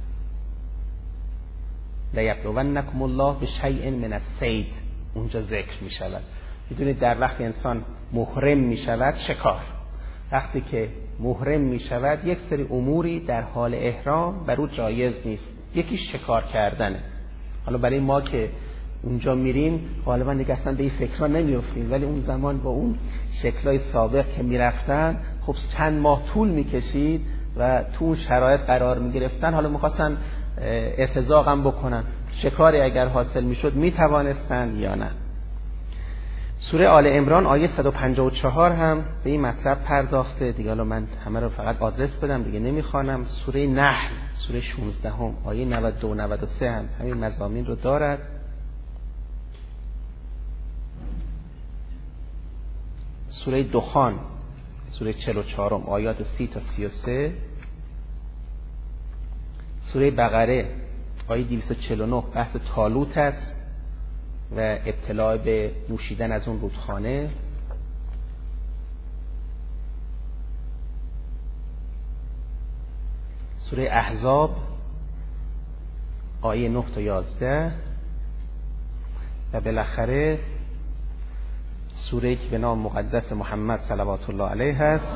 لیبلونکم الله بشیء من الصید، اونجا ذکر می شود. میدونید در وقت انسان محرم می شود شکار، وقتی که محرم می شود یک سری اموری در حال احرام بر او جایز نیست. یکی شکار کردنه. حالا برای ما که اونجا میریم غالبا دیگه اصلا به این فکرها نمیافتیم، ولی اون زمان با اون شکلای سابق که میرفتن خب چند ماه طول میکشید و تو اون شرایط قرار میگرفتن. حالا میخواستن ارتزاق هم بکنن، شکاری اگر حاصل میشد میتوانستن یا نه. سوره آل عمران آیه 154 هم به این مطلب پرداخته. دیگه حالا من همه رو فقط آدرس بدم دیگه نمیخوانم. سوره نحل سوره 16 آیه 92 93 هم همین مضامین رو دارد. سوره دخان سوره 44 آیات 30 تا 33. سوره بقره آیه 249 بحث طالوت است و ابتلا به نوشیدن از اون رودخانه. سوره احزاب آیه 9 تا 11 و بالاخره سوره‌ای که به نام مقدس محمد صلوات الله علیه است،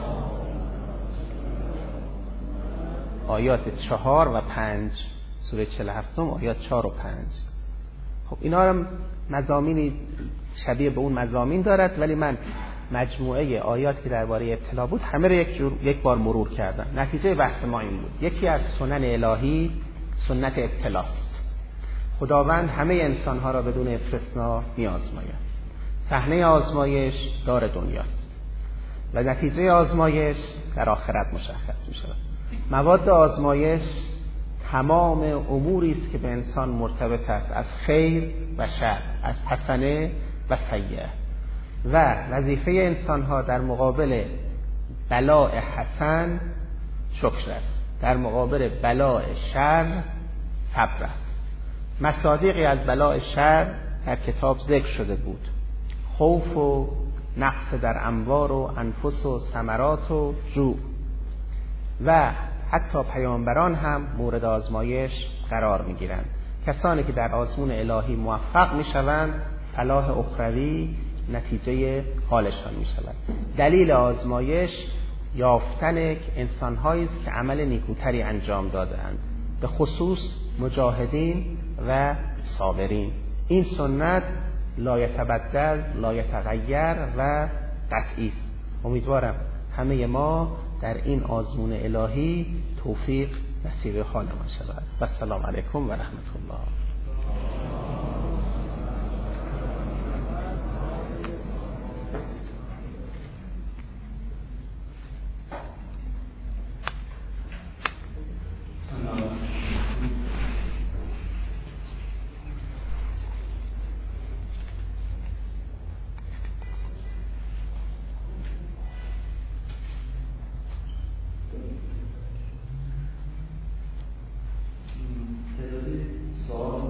آیات 4 و 5. سوره 47 آیات 4 و 5. خب اینا هم مضامینی شبیه به اون مضامین دارد، ولی من مجموعه آیات که درباره ابتلا بود همه رو یک بار مرور کردم. نتیجه بحث ما این بود: یکی از سنن الهی سنت ابتلاست. خداوند همه انسانها را بدون استثناء می‌آزماید. صحنه آزمایش دار دنیاست و نتیجه آزمایش در آخرت مشخص می شود. مواد آزمایش تمام اموری است که به انسان مرتبط است، از خیر و شر، از حسنه و سیئه. و وظیفه انسانها در مقابل بلاء حسن شکر است، در مقابل بلاء شر صبر است. مصادیقی از بلاء شر در کتاب ذکر شده بود: خوف و نقص در اموال و انفس و ثمرات و جوع. و حتی پیامبران هم مورد آزمایش قرار میگیرند. کسانی که در آزمون الهی موفق میشوند فلاح اخروی نتیجه حالشان میشود. دلیل آزمایش یافتن انسان‌هایی است که عمل نیکوتری انجام داده‌اند، به خصوص مجاهدین و صابرین. این سنت لا یتبدل، لا یتغیر و قطعی است. امیدوارم همه ما در این آزمون الهی توفیق نصیب حالمان شود. و السلام علیکم و رحمت الله. سوال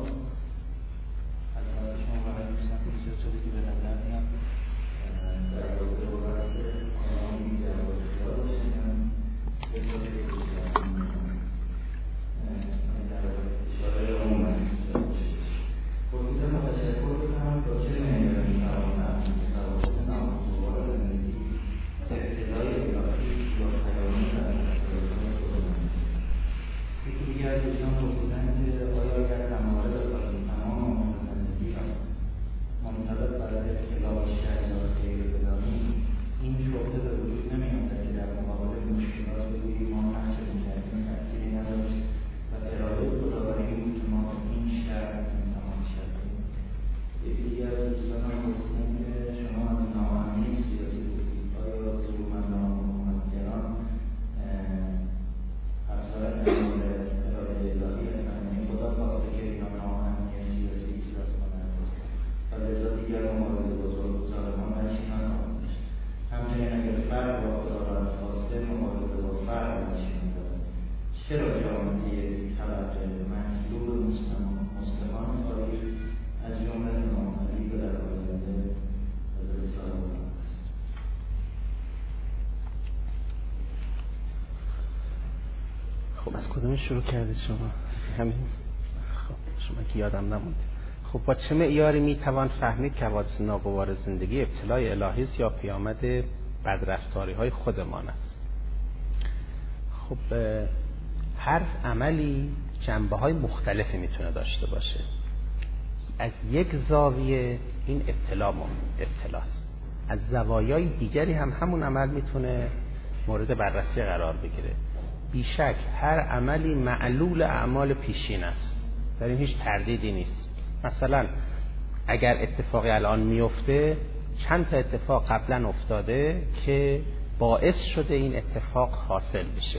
از کدوم شروع کردید شما؟ همین. خب شما که یادم نمونده. خب با چه معیاری میتوان فهمید که حوادث ناگوار زندگی ابتلای الهی است یا پیامد بدرفتاری های خودمان است؟ خب هر عملی جنبه های مختلفی میتونه داشته باشه. از یک زاویه این ابتلاست، از زوایای دیگری هم همون عمل میتونه مورد بررسی قرار بگیره. بیشک هر عملی معلول اعمال پیشین است، در این هیچ تردیدی نیست. مثلا اگر اتفاقی الان میفته، چند تا اتفاق قبلا افتاده که باعث شده این اتفاق حاصل بشه.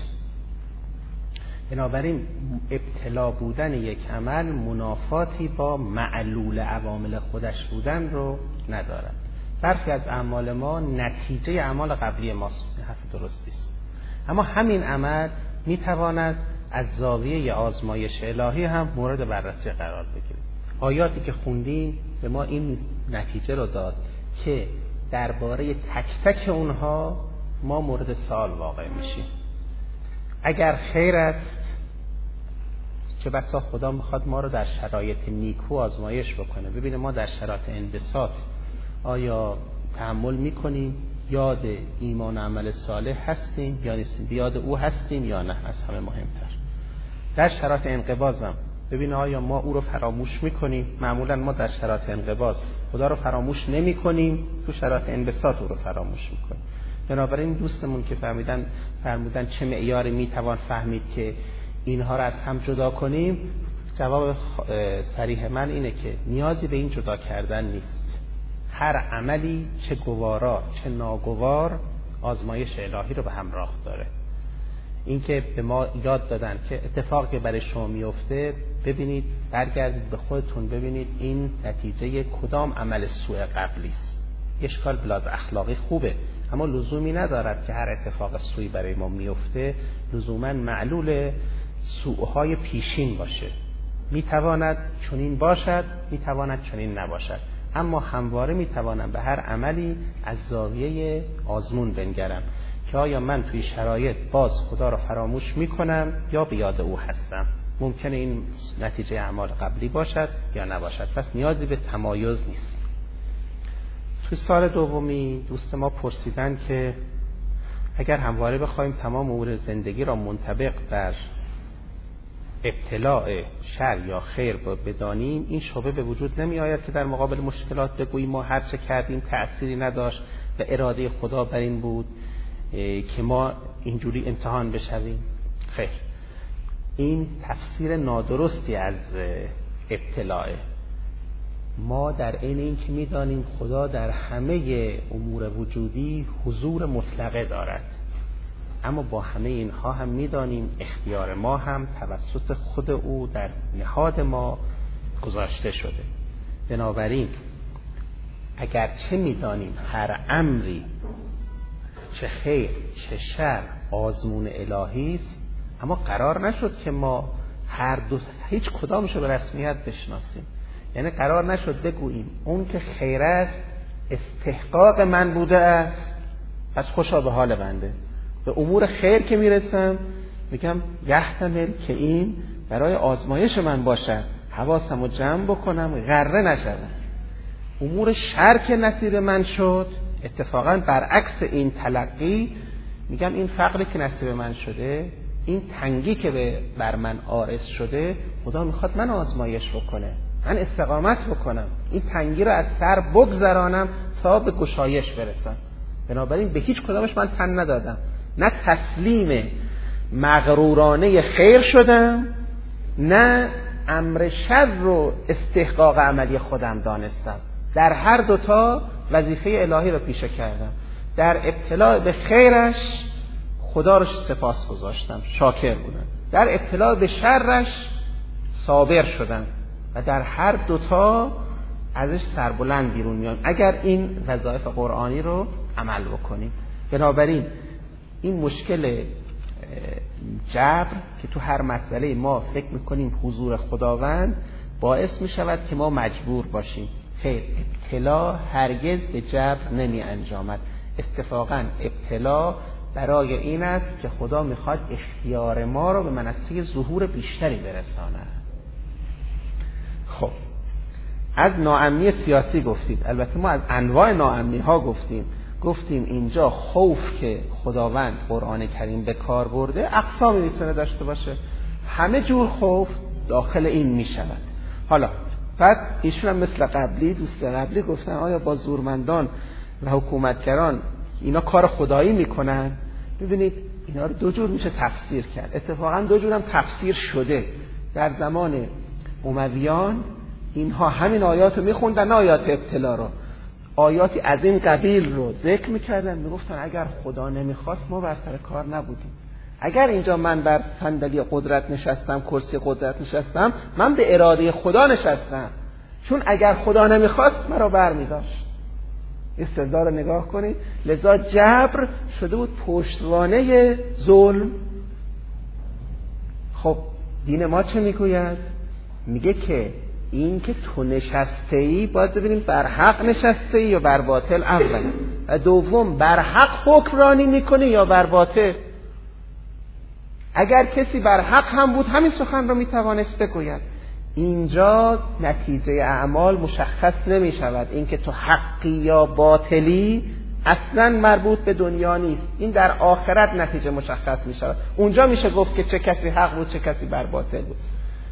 بنابراین ابتلا بودن یک عمل منافاتی با معلول عوامل خودش بودن رو ندارد. برخی از اعمال ما نتیجه اعمال قبلی ماست، حرف درستی است. اما همین عمل میتواند از زاویه آزمایش الهی هم مورد بررسی قرار بگیره. آیاتی که خوندیم به ما این نتیجه رو داد که درباره تک تک اونها ما مورد سوال واقع میشیم. اگر خیر است، چه بسا خدا میخواد ما رو در شرایط نیکو آزمایش بکنه، ببینه ما در شرایط انبساط آیا تحمل میکنیم، یاد ایمان و عمل صالح هستیم یا نیستیم، یاد او هستیم یا نه. از همه مهمتر در شرایط انقباضم ببینه آیا ما او رو فراموش میکنیم. معمولا ما در شرایط انقباض خدا رو فراموش نمیکنیم، تو شرایط انبساط او رو فراموش میکنیم. بنابراین دوستمون که فرمودن چه معیاری میتوان فهمید که اینها رو از هم جدا کنیم، جواب صریح من اینه که نیازی به این جدا کردن نیست. هر عملی چه گوارا چه ناگوار آزمایش الهی رو به همراه داره. این که به ما یاد دادن که اتفاقی برای شما میفته، ببینید، برگردید به خودتون ببینید این نتیجه کدام عمل سوء قبلی است. اشکال بلاز اخلاقی خوبه، اما لزومی ندارد که هر اتفاق سوئی برای ما میفته لزوما معلول سوءهای پیشین باشه. میتواند چنین باشد، میتواند چنین نباشد، اما همواره میتوانم به هر عملی از زاویه آزمون بنگرم که آیا من توی شرایط باز خدا رو فراموش میکنم یا به یاد او هستم. ممکنه این نتیجه اعمال قبلی باشد یا نباشد، پس نیازی به تمایز نیست. توی سال دومی دوست ما پرسیدن که اگر همواره بخوایم تمام امور زندگی را منطبق بر ابتلاء شر یا خیر بدانیم، این شبهه به وجود نمی آید که در مقابل مشکلات بگوییم ما هر چه کردیم تأثیری نداشت و اراده خدا بر این بود که ما اینجوری امتحان بشویم. خیر، این تفسیر نادرستی از ابتلاء. ما در عین این که می‌دانیم خدا در همه امور وجودی حضور مطلقه دارد، اما با همه اینها هم می‌دانیم اختیار ما هم توسط خود او در نهاد ما گذاشته شده. بنابراین اگرچه می‌دانیم هر امری چه خیر چه شر آزمون الهی است، اما قرار نشد که ما هیچ کدامشو به رسمیت بشناسیم. یعنی قرار نشد بگوییم اون که خیر است استحقاق من بوده است، پس خوشا به حال بنده. به امور خیر که میرسم میگم یحتمل که این برای آزمایش من باشد، حواسمو جمع بکنم غره نشدم. امور شر که نصیب من شد، اتفاقا برعکس این تلقی میگم این فقری که نصیب من شده، این تنگی که بر من عارض شده، خدا میخواد من آزمایش بکنه، من استقامت بکنم، این تنگی رو از سر بگذرانم تا به گشایش برسم. بنابراین به هیچ کدامش من تن ندادم، نه تسلیم مغرورانه خیر شدم، نه امر شر رو استحقاق عملی خودم دانستم. در هر دوتا وظیفه الهی رو پیشه کردم. در ابتلا به خیرش خدا رو سپاس گذاشتم، شاکر بودم. در ابتلا به شرش صابر شدم و در هر دوتا ازش سربلند بیرون میام اگر این وظایف قرآنی رو عمل بکنیم. بنابراین این مشکل جبر که تو هر مسئله ما فکر میکنیم حضور خداوند باعث میشود که ما مجبور باشیم. خیر، ابتلا هرگز به جبر نمی انجامد. اتفاقا ابتلا برای این است که خدا میخواد اختیار ما رو به منصه ظهور بیشتری برساند. خب از ناامنی سیاسی گفتید، البته ما از انواع ناامنی ها گفتیم اینجا خوف که خداوند قرآن کریم به کار برده اقسامی میتونه داشته باشه، همه جور خوف داخل این میشود. حالا بعد ایشون هم مثل قبلی دوست قبلی گفتن آیا با زورمندان و حکومتگران اینا کار خدایی میکنن؟ ببینید اینا رو دو جور میشه تفسیر کرد. اتفاقا دو جور هم تفسیر شده. در زمان امویان اینها همین آیات رو میخوندن، نه آیات ابتلا رو، آیاتی از این قبیل رو ذکر میکردن، میگفتن اگر خدا نمیخواست ما بر سر کار نبودیم. اگر اینجا من بر صندلی قدرت نشستم، کرسی قدرت نشستم، من به اراده خدا نشستم، چون اگر خدا نمیخواست مرا برمیداشت. استدلال رو نگاه کنید. لذا جبر شده بود پشتوانه ظلم. خب دین ما چه میگوید؟ میگه که این که تو نشسته ای باید ببینیم بر حق نشسته ای یا بر باطل اولا، و دوم بر حق حکمرانی میکنه یا بر باطل. اگر کسی بر حق هم بود همین سخن رو میتوانست بگوید. اینجا نتیجه اعمال مشخص نمی شود. این که تو حقی یا باطلی اصلا مربوط به دنیا نیست، این در آخرت نتیجه مشخص می شود. اونجا میشه گفت که چه کسی حق بود چه کسی بر باطل بود.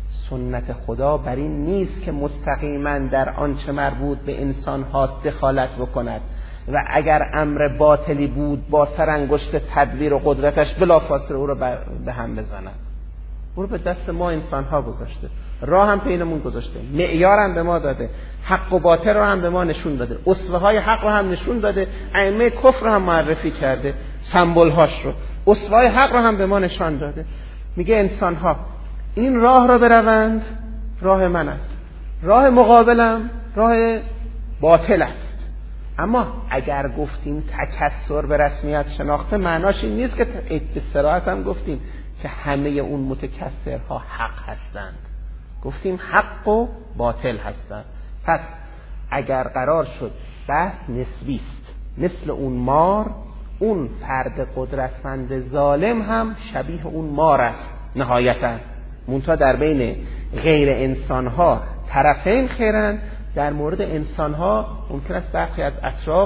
سنت خدا بر این نیست که مستقیما در آنچه مربوط به انسان هاست دخالت بکند و اگر امر باطلی بود با سرانگشت تدبیر و قدرتش بلافاصله او رو به هم بزند. او رو به دست ما انسان ها گذاشته، راه هم پیمون گذاشته، معیار هم به ما داده، حق و باطل رو هم به ما نشون داده، اسوه های حق رو هم نشون داده، ائمه کفر رو هم معرفی کرده، سمبل هاش رو، اسوه های حق رو هم به ما نشان داده. میگه انسان ها این راه رو بروند، راه من است، راه مقابلم راه باطل است. اما اگر گفتیم تکثر به رسمیت شناخته، معناش این نیست که به صراحت هم گفتیم که همه اون متکثرها حق هستند. گفتیم حق و باطل هستند. پس اگر قرار شد بحث نسبی است، مثل اون مار، اون فرد قدرتمند ظالم هم شبیه اون مار است نهایتاً. منتها در بین غیر انسانها طرفین خیرن، در مورد انسانها ممکن است برخی از اطراف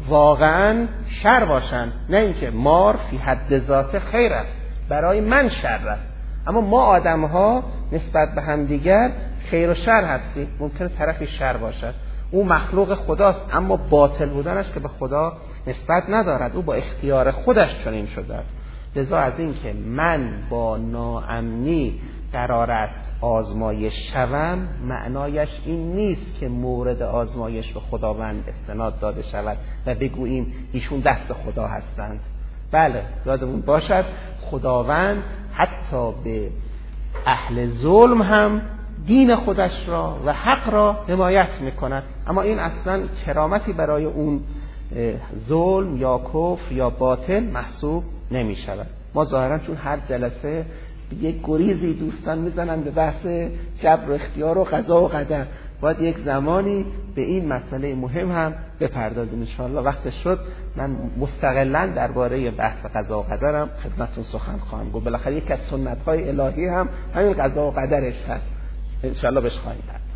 واقعا شر باشند، نه اینکه مار فی حد ذات خیر است، برای من شر است. اما ما آدمها نسبت به هم دیگر خیر و شر هستیم، ممکنه طرفی شر باشد. او مخلوق خداست، اما باطل بودنش که به خدا نسبت ندارد، او با اختیار خودش چنین شده است. لذا از این که من با ناامنی قرار است آزمایش شوم، معنایش این نیست که مورد آزمایش به خداوند استناد داده شود و بگوییم ایشون دست خدا هستند. بله یادمون باشد خداوند حتی به اهل ظلم هم دین خودش را و حق را حمایت میکند، اما این اصلا کرامتی برای اون ظلم یا کفر یا باطل محسوب نمی شود. ما ظاهرا چون هر جلسه یک گریزی دوستان میزنن به بحث جبر و اختیار و قضا و قدر، باید یک زمانی به این مسئله مهم هم بپردازیم. ان شاء الله وقت شد من مستقلاً درباره بحث قضا و قدرم خدمتتون سخن خواهم گفت. بالاخره یک از سنت‌های الهی هم همین قضا و قدرش هست، ان شاء الله بهش خواهیم پرداخت.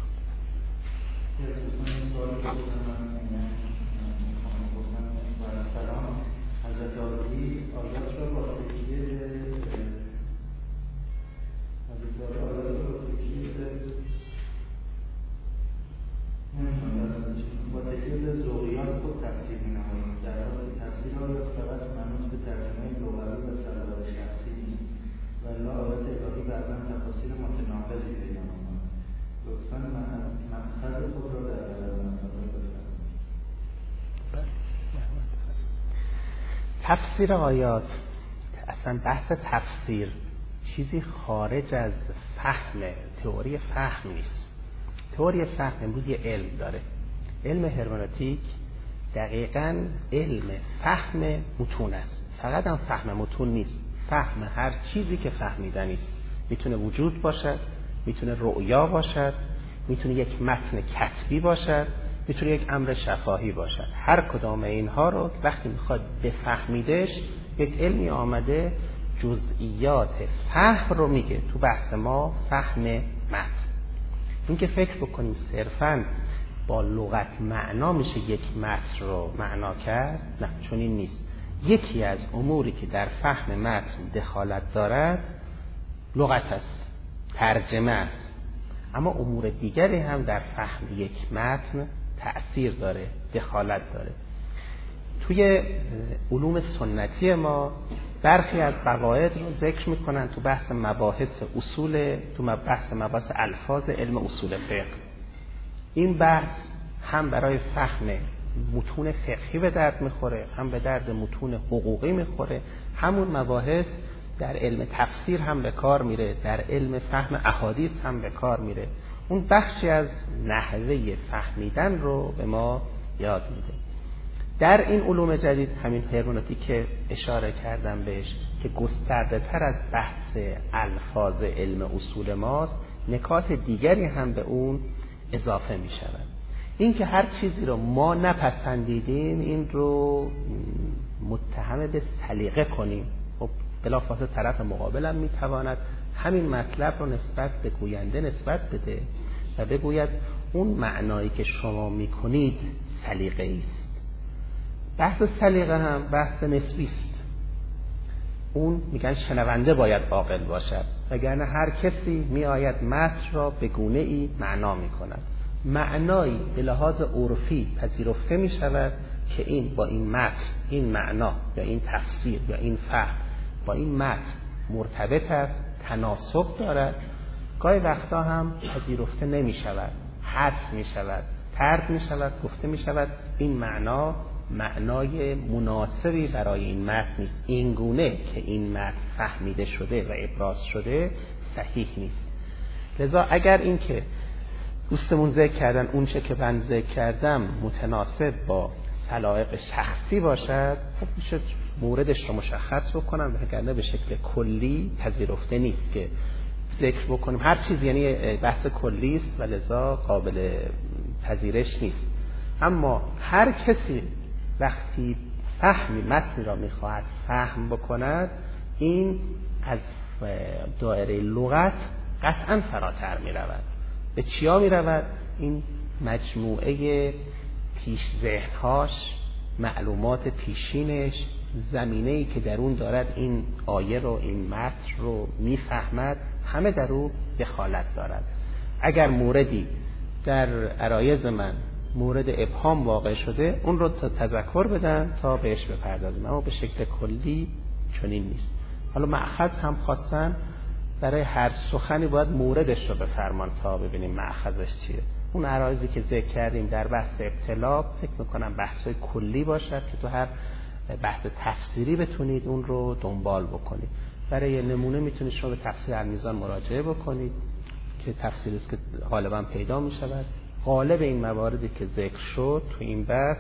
تفسیر آیات، اصلا بحث تفسیر چیزی خارج از فهم، تئوری فهم نیست. تئوری فهم امروز یه علم داره، علم هرمنوتیک دقیقاً علم فهم متون است. فقط هم فهم متون نیست، فهم هر چیزی که فهمیدنی است. میتونه وجود باشد، میتونه رؤیا باشد، میتونه یک متن کتبی باشد، میتونه یک امر شفاهی باشد. هر کدام اینها رو وقتی میخواد بفهمیدش، یک علمی آمده جزئیات فهم رو میگه. تو بحث ما فهم متن. این که فکر بکنیم صرفاً با لغت معنا میشه یک متن رو معنا کرد، نه، چون این نیست. یکی از اموری که در فهم متن دخالت دارد لغت است، ترجمه است، اما امور دیگری هم در فهم یک متن تأثیر داره، دخالت داره. توی علوم سنتی ما برخی از قواعد رو ذکر میکنن تو بحث مباحث اصول، تو بحث مباحث الفاظ علم اصول فقه. این بحث هم برای فهم متون فقهی به درد میخوره، هم به درد متون حقوقی میخوره. همون مباحث در علم تفسیر هم به کار میره، در علم فهم احادیث هم به کار میره. اون بخشی از نحوه فهمیدن رو به ما یاد میده. در این علوم جدید، همین هرمنوتیک که اشاره کردم بهش که گسترده تر از بحث الفاظ علم اصول ماست، نکات دیگری هم به اون اضافه می شود. این که هر چیزی رو ما نپسندیدیم این رو متهم به سلیقه کنیم، خب بلافاصله طرف مقابلم می تواند همین مطلب رو نسبت به گوینده نسبت بده و بگوید اون معنایی که شما می کنید سلیقه ایست. بحث سلیقه هم بحث نسبی است. اون میگن شنونده باید عاقل باشد، وگرنه هر کسی می آید متن را به گونه ای معنا می کند. معنایی به لحاظ عرفی پذیرفته می شود که این با این متن، این معنا یا این تفسیر یا این فهم با این متن مرتبط است، تناسب دارد. گاهی وقتا هم پذیرفته نمی شود، حذف می شود، طرد می شود، گفته می شود این معنا معنای مناسبی برای این متن نیست، این گونه که این متن فهمیده شده و ابراز شده صحیح نیست. لذا اگر این که دوستمون ذکر کردن اون چه که من ذکر کردم متناسب با سلایق شخصی باشد، خب میشه موردش رو مشخص بکنن، وگرنه به شکل کلی پذیرفته نیست که ذکر بکنیم. هر چیز یعنی بحث کلی است و لذا قابل پذیرش نیست. اما هر کسی وقتی فهمی متنی را میخواهد فهم بکند، این از دایره لغت قطعا فراتر میرود. به چیا میرود؟ این مجموعه پیش ذهنهاش، معلومات پیشینش، زمینه‌ای که در اون دارد این آیه رو، این متن رو میفهمد، همه در اون دخالت دارد. اگر موردی در عرایض من مورد ابهام واقع شده، اون رو تذکر بدن تا بهش بپردازیم، اما به شکل کلی چنین نیست. حالا مأخذ هم خواستن برای هر سخنی باید موردش رو بفرمان تا ببینیم مأخذش چیه. اون عرایضی که ذکر کردیم در بحث ابتلا فکر میکنم بحثای کلی باشد که تو هر بحث تفسیری بتونید اون رو دنبال بکنید. برای نمونه میتونید شما به تفسیر المیزان مراجعه بکنید که تفسیری است که غالبا پیدا میشود. غالب این مواردی که ذکر شد تو این بحث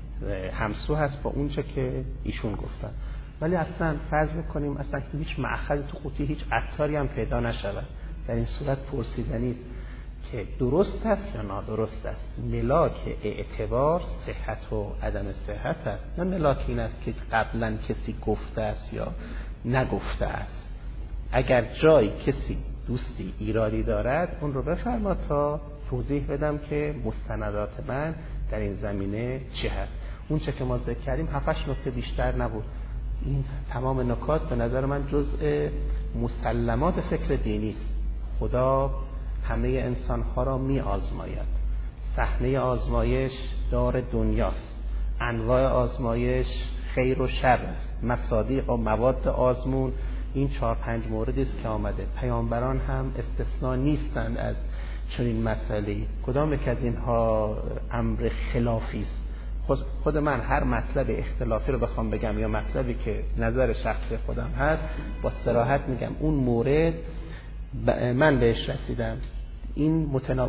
همسو هست با اونچه که ایشون گفتن، ولی اصلا فرض بکنیم اصلا هیچ مأخذی تو قوطی، هیچ عطاری هم پیدا نشود. در این صورت پرسیدنی است که درست است یا نادرست است. ملاک اعتبار صحت و عدم صحت است، نه ملاک این است که قبلا کسی گفته است یا نگفته است. اگر جای کسی دوستی ایرادی دارد اون رو بفرما تا توضیح بدم که مستندات من در این زمینه چی هست. اون چه که ما ذکر کردیم 7-8 نکته بیشتر نبود. این تمام نکات به نظر من جزء مسلمات فکر دینی است. خدا همه انسان‌ها را می آزماید. صحنه آزمایش دار دنیاست. انواع آزمایش خیر و شر است. مصادیق و مواد آزمون این 4-5 موردی است که آمده. پیامبران هم استثناء نیستند از چنین مسئله‌ای. کدام یک از اینها امر خلافی است؟ خود من هر مطلب اختلافی رو بخوام بگم یا مطلبی که نظر شخصی خودم هست، با صراحت میگم اون مورد من بهش رسیدم، این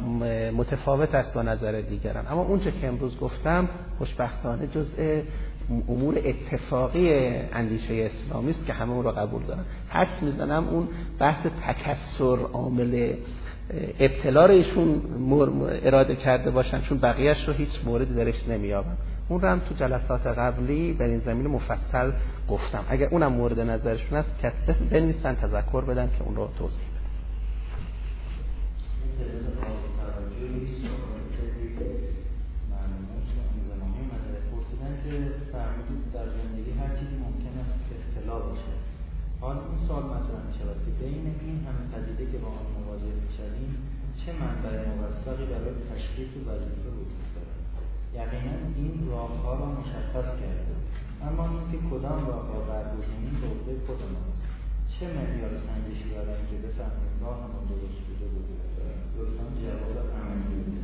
متفاوت است با نظر دیگران. اما اون چه که امروز گفتم خوشبختانه جزء امور اتفاقی اندیشه اسلامی است که همه اون رو قبول دارن. حدس میزنم اون بحث تکثر عامل ابتلا رو ایشون اراده کرده باشن، چون بقیهش رو هیچ موردی درش نمیابم. اون رو هم تو جلسات قبلی در این زمینه مفصل گفتم. اگر اونم مورد نظرشون است که بنویسن تذکر بدن که اون رو توضیح بدن. حالا این سوال مطرح می‌شود که بین این همه پدیده که با آن مواجه می‌شویم چه منبع موثقی برای تشخیص وظیفه وجود دارد؟ یقینا این راه‌ها را مشخص کرده، اما اینکه کدام راه‌ها برگزینیم به عهده خودماست. چه معیار سنجشی داریم که بفهمیم راهمان درست بوده وجود دارد؟ لطفاً جواب عملی بدهید.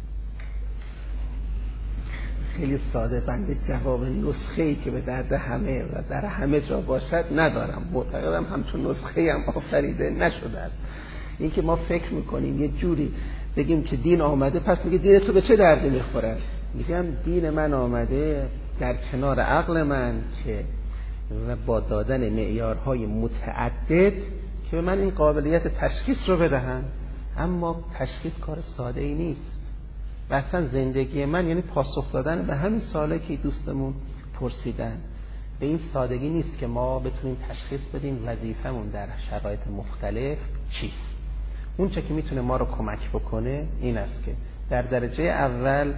خیلی ساده، بنده جواب نسخه‌ای که به درد همه و در همه جا باشد ندارم. معتقدم همچون نسخه‌ای هم آفریده نشده است. این که ما فکر میکنیم یه جوری بگیم که دین آمده، پس میگه دین تو به چه دردی میخوره؟ میگم دین من آمده در کنار عقل من که و با دادن معیارهای متعدد که به من این قابلیت تشخیص رو بدهن. اما تشخیص کار ساده ای نیست. و اصلا زندگی من یعنی پاسخ دادن به همین سوالی که دوستمون پرسیدن. به این سادگی نیست که ما بتونیم تشخیص بدیم وظیفمون در شرایط مختلف چیست. اون چه که میتونه ما رو کمک بکنه این است که در درجه اول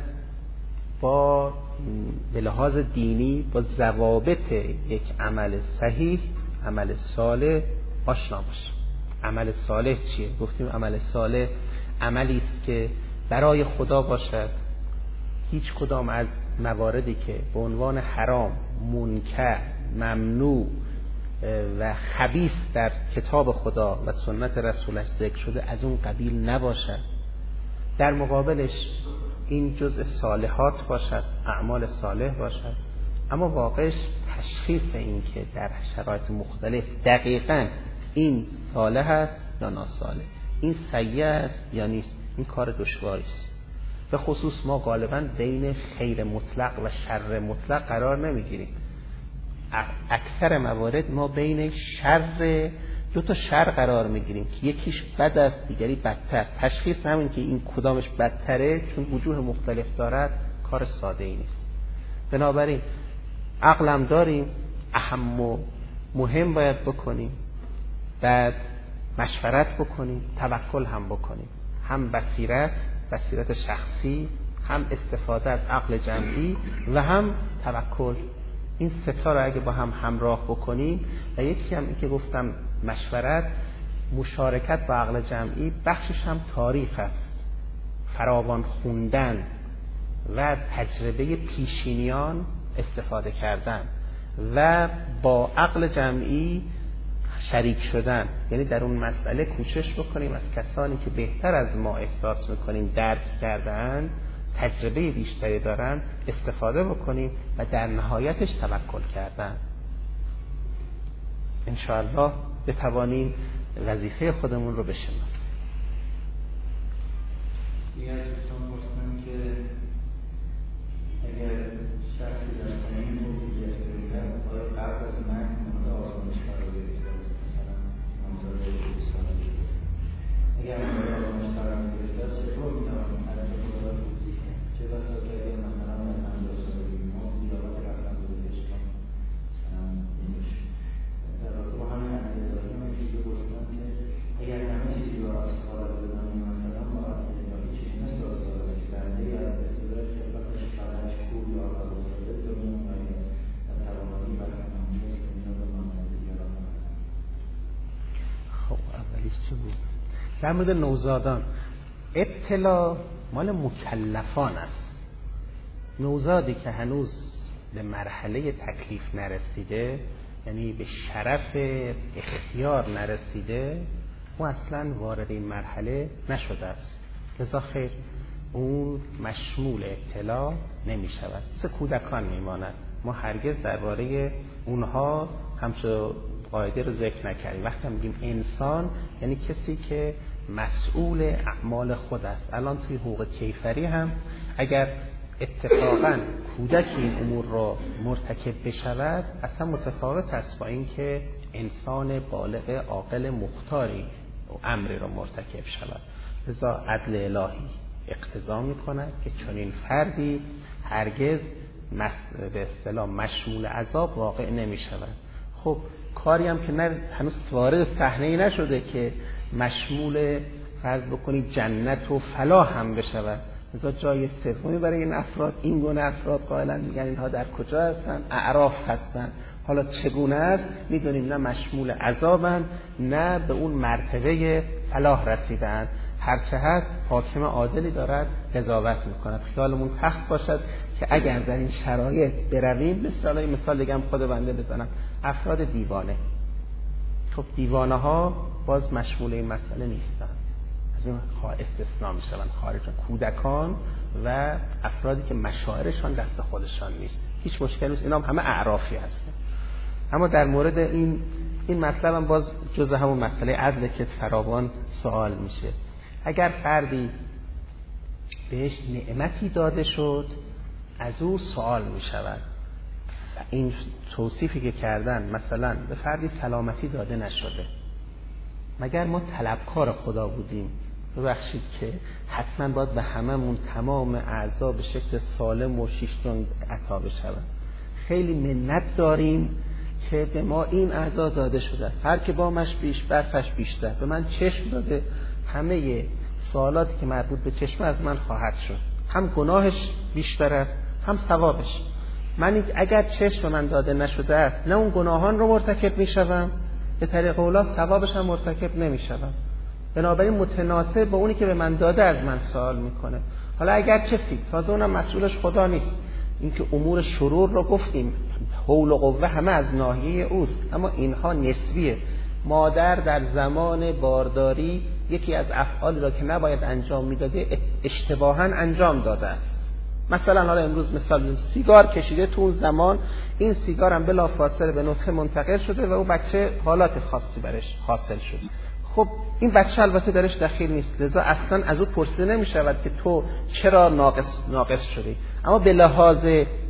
با به لحاظ دینی با ضوابط یک عمل صحیح، عمل صالح آشنا باشیم. عمل صالح چیه؟ گفتیم عمل صالح عملی است که برای خدا باشد، هیچ کدام از مواردی که به عنوان حرام، منکر، ممنوع و خبیث در کتاب خدا و سنت رسولش ذکر شده از اون قبیل نباشد. در مقابلش این جزء صالحات باشد، اعمال صالح باشد، اما واقعش تشخیص این که در شرایط مختلف دقیقاً این صالح است یا ناصالح، این سیئ است یا نیست، این کار دشواری است. به خصوص ما غالباً بین خیر مطلق و شر مطلق قرار نمیگیریم. اکثر موارد ما بین دو تا شر قرار میگیریم که یکیش بد است دیگری بدتر. تشخیص همین که این کدامش بدتره چون وجوه مختلف دارد کار ساده ای نیست. بنابراین عقلم داریم، اهم و مهم باید بکنیم، بعد مشورت بکنیم، توکل هم بکنیم، هم بصیرت شخصی، هم استفاده از عقل جمعی و هم توکل. این سه تا رو اگه با هم همراه بکنیم و یکی هم این که گفتم مشورت، مشارکت با عقل جمعی، بخشش هم تاریخ است، فراوان خوندن و تجربه پیشینیان استفاده کردن و با عقل جمعی شریک شدن. یعنی در اون مسئله کوشش بکنیم از کسانی که بهتر از ما احساس میکنیم درک کردن، تجربه بیشتری دارن، استفاده بکنیم و در نهایتش توکل کردن. انشاءالله بتوانیم وظیفه خودمون رو بشناسیم. دیگه از دوستان پرسیدن که اگر شخصی در سنین بزرگی گرفتن آیا قبل از مرگ مورد آزمایش قرار گرفته است؟ مثلا نامزد 20 سالگی اگر مورد آزمایش قرار گرفته است چطور می‌توانیم حضرت خدا را توضیح کنیم؟ چه بسا که اگر مثلا در 50 سالگی ما دیابت رفتن به بهشتان مثلا اینش در رابطه با همین عقیده داریم من چیزی پرسیدم که اگر همه چیزی را از خدا بدانیم مثلا ما عقیده چیزی مثل استاد است که بنده از ابتدای خلقتش فقط خوب یا عقل افتاده دنیا باید و توانایی برکنامه است که میاد به مانند دیگران. خب اولیش چی بود؟ در مورد نوزادان، ابتلا مال مکلفان است. نوزادی که هنوز به مرحله تکلیف نرسیده، یعنی به شرف اختیار نرسیده، او اصلا وارد این مرحله نشده است. لذا خیر اون مشمول ابتلا نمی شود، مثل کودکان می ماند. ما هرگز درباره اونها همچون قاعده رو ذکر نکردیم. وقتی میگیم انسان یعنی کسی که مسئول اعمال خود است. الان توی حقوق کیفری هم اگر اتفاقاً کودکی این امور را مرتکب بشود اصلا متفاوت است با این که انسان بالغ عاقل مختاری امری را مرتکب شود. لذا عدل الهی اقتضا می‌کند که چنین فردی هرگز به اصطلاح مشمول عذاب واقع نمی‌شود. خب کاری هم که هنوز وارد صحنه‌ای نشده که مشمول فرض بکنید جنت و فلاح هم بشود. لذا جای سومی برای این افراد، این گونه افراد قائلا میگن اینها در کجا هستن؟ اعراف هستن. حالا چگونه است؟ میدونیم نه مشمول عذابن نه به اون مرتبه فلاح رسیدن. هرچه هست حاکم عادلی دارد قضاوت میکند. خیالمون تخت باشد که اگر در این شرایط برویم، مثال دیگه هم خود بنده بزنم، افراد دیوانه. خب دیوانه ها باز مشمول این مسئله نیستند، از این استثناء میشوند، خارج. کودکان و افرادی که مشاعرشان دست خودشان نیست، هیچ مشکلی نیست، اینا همه اعرافی هستند. اما در مورد این مطلب هم باز جزء همون مسئله عدل که فراوان سوال میشه. اگر فردی بهش نعمتی داده شد از او سوال میشود، این توصیفی که کردن مثلا به فردی سلامتی داده نشده، مگر ما طلبکار خدا بودیم ببخشید که حتما باید به هممون تمام اعضا به شکل سالم و شیشتون عطا بشود؟ خیلی منت داریم که به ما این اعضا داده شده است، هر که بامش بیش برفش بیشتر. به من چشم داده، همه سوالاتی که مربوط به چشم از من خواهد شد، هم گناهش بیشتر است هم ثوابش. من اگر چشم به من داده نشده است، نه اون گناهان رو مرتکب میشوم، به طریق اولا ثوابش هم مرتکب نمیشوم. بنابراین متناسب با اونی که به من داده از من سوال میکنه. حالا اگر کسی، تازه اونم مسئولش خدا نیست، اینکه امور شرور رو گفتیم حول و قوه همه از ناحیه اوست، اما اینها نسبیه. مادر در زمان بارداری یکی از افعالی را که نباید انجام میداده اشتباهاً انجام داده است. مثلا حالا امروز مثال سیگار کشیده، تو اون زمان این سیگار هم بلافاصله به نطفه منتقل شده و اون بچه حالات خاصی برش حاصل شد. خب این بچه البته درش دخیل نیست، لذا اصلا از او پرسیده نمی شود که تو چرا ناقص شدی. اما به لحاظ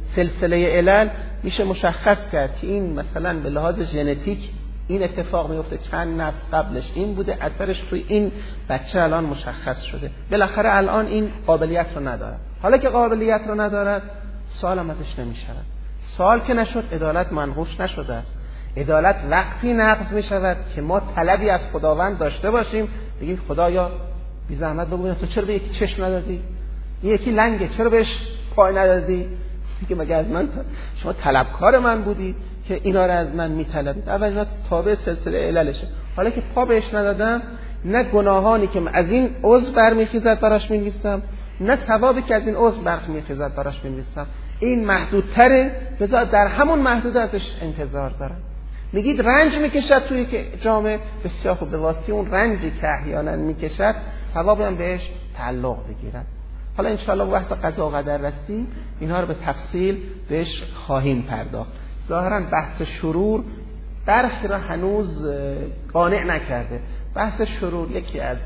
سلسله علل میشه مشخص کرد که این مثلا به لحاظ ژنتیک این اتفاق میفته، چند نسل قبلش این بوده، اثرش توی این بچه الان مشخص شده، بالاخره الان این قابلیت رو نداره. حالا که قابلیت رو ندارد سوال هم ازش نمیشود. سوال که نشد عدالت منقوش نشده است. عدالت وقتی نقض میشود که ما طلبی از خداوند داشته باشیم، بگیم خدایا بی زحمت بگو تو چرا به یکی چشم ندادی؟ یکی لنگه چرا بهش پای ندادی؟ میگه مگه از من شما طلبکار من بودی که اینا رو از من میطلبید؟ اول اینا تابع سلسله عللشه. حالا که پا بهش ندادم، نه گناهانی که از این عضو برمیخیزد براش می‌نویسم، نه ثوابی که از این عضو برمیخیزد براش می‌نویسم. این محدودتره، لذا در همون محدود ازش انتظار دارم. میگید رنج میکشد توی که جامعه، بسیار خوب، به واسطه اون رنجی که احیانا میکشد ثوابی هم بهش تعلق بگیرد. حالا انشاءالله بحث قضا و قدر رسید اینها رو به تفصیل بهش خواهیم پرداخت. ظاهرا بحث شرور برخی را هنوز قانع نکرده. بحث شرور یکی از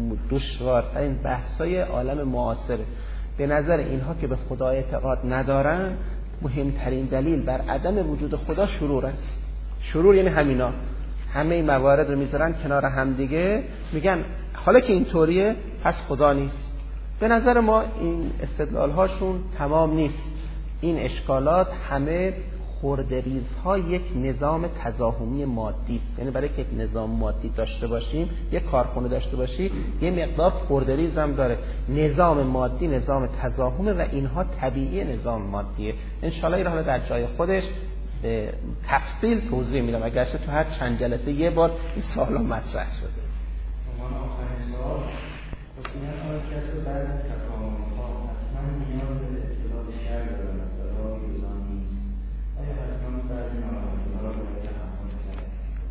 دشوارترین بحث‌های عالم معاصره. به نظر اینها که به خدا اعتقاد ندارن، مهمترین دلیل بر عدم وجود خدا شرور است. شرور یعنی همینا، همه این موارد رو میذارن کنار هم دیگه، میگن حالا که اینطوریه پس خدا نیست. به نظر ما این استدلال هاشون تمام نیست. این اشکالات همه خردریزها یک نظام تزاحمی مادی است. یعنی برای که یک نظام مادی داشته باشیم، یک کارخونه داشته باشی، یه مقدار خردریز هم داره. نظام مادی نظام تزاحمه و اینها طبیعی نظام مادیه. انشالله این رو در جای خودش به تفصیل توضیح میدم، اگرچه تو هر چند جلسه یه بار این سوالا مطرح شده. عنوان آخرین سوال، حسینیت آیا کسی بعد از تکامل‌ها حتما نیاز به اطلاع شرع دارد و راه روزان نیست؟ آیا حتما بعضی ناراحتی‌ها را باید تحمل کرد؟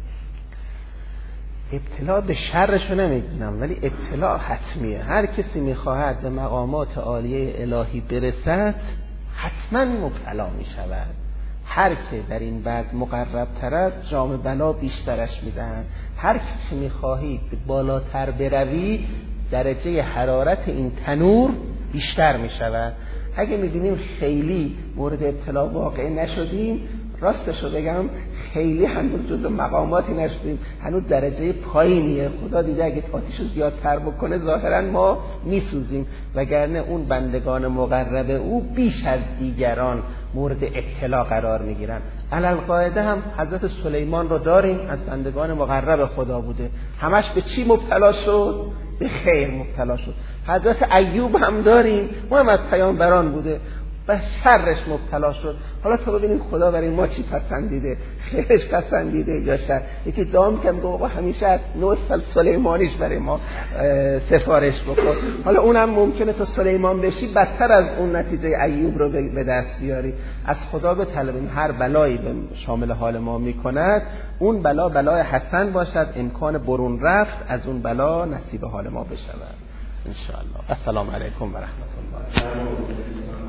ابتلا به شرش رو نمیگیرم، ولی ابتلا حتمیه. هر کسی میخواهد به مقامات عالیه الهی برسد حتما مبتلا میشود. هر که در این بعض مقرب تر است جام بلا بیشترش میدهند. هر کسی میخواهی که بالاتر بروی درجه حرارت این تنور بیشتر میشود. اگه میبینیم خیلی مورد ابتلا واقع نشدیم، راستشو بگم خیلی هنوز جزو مقاماتی نشدیم، هنوز درجه پایینیه. خدا دیده اگه آتیشو زیادتر بکنه ظاهرا ما میسوزیم، وگرنه اون بندگان مقرب او بیش از دیگران مورد ابتلا قرار میگیرن. علالقاعده هم حضرت سلیمان رو داریم، از بندگان مقرب خدا بوده، همش به چی مبتلا شد؟ به خیر مبتلا شد. حضرت ایوب هم داریم، ما هم از پیامبران بوده، به شرش مبتلا شد. حالا تا ببینیم خدا برای ما چی پسندیده، خیرش پسندیده یا شر. یکی دام کم بابا همیشه از 9 سال سلیمانیش برای ما سفارش بکن. حالا اونم ممکنه تا سلیمان بشی بدتر از اون نتیجه ایوب رو به دست بیاری. از خدا بطلبیم هر بلایی به شامل حال ما میکند اون بلا بلای حسن باشد، امکان برون رفت از اون بلا نصیب حال ما بشود ان شاء الله. السلام علیکم و رحمت الله.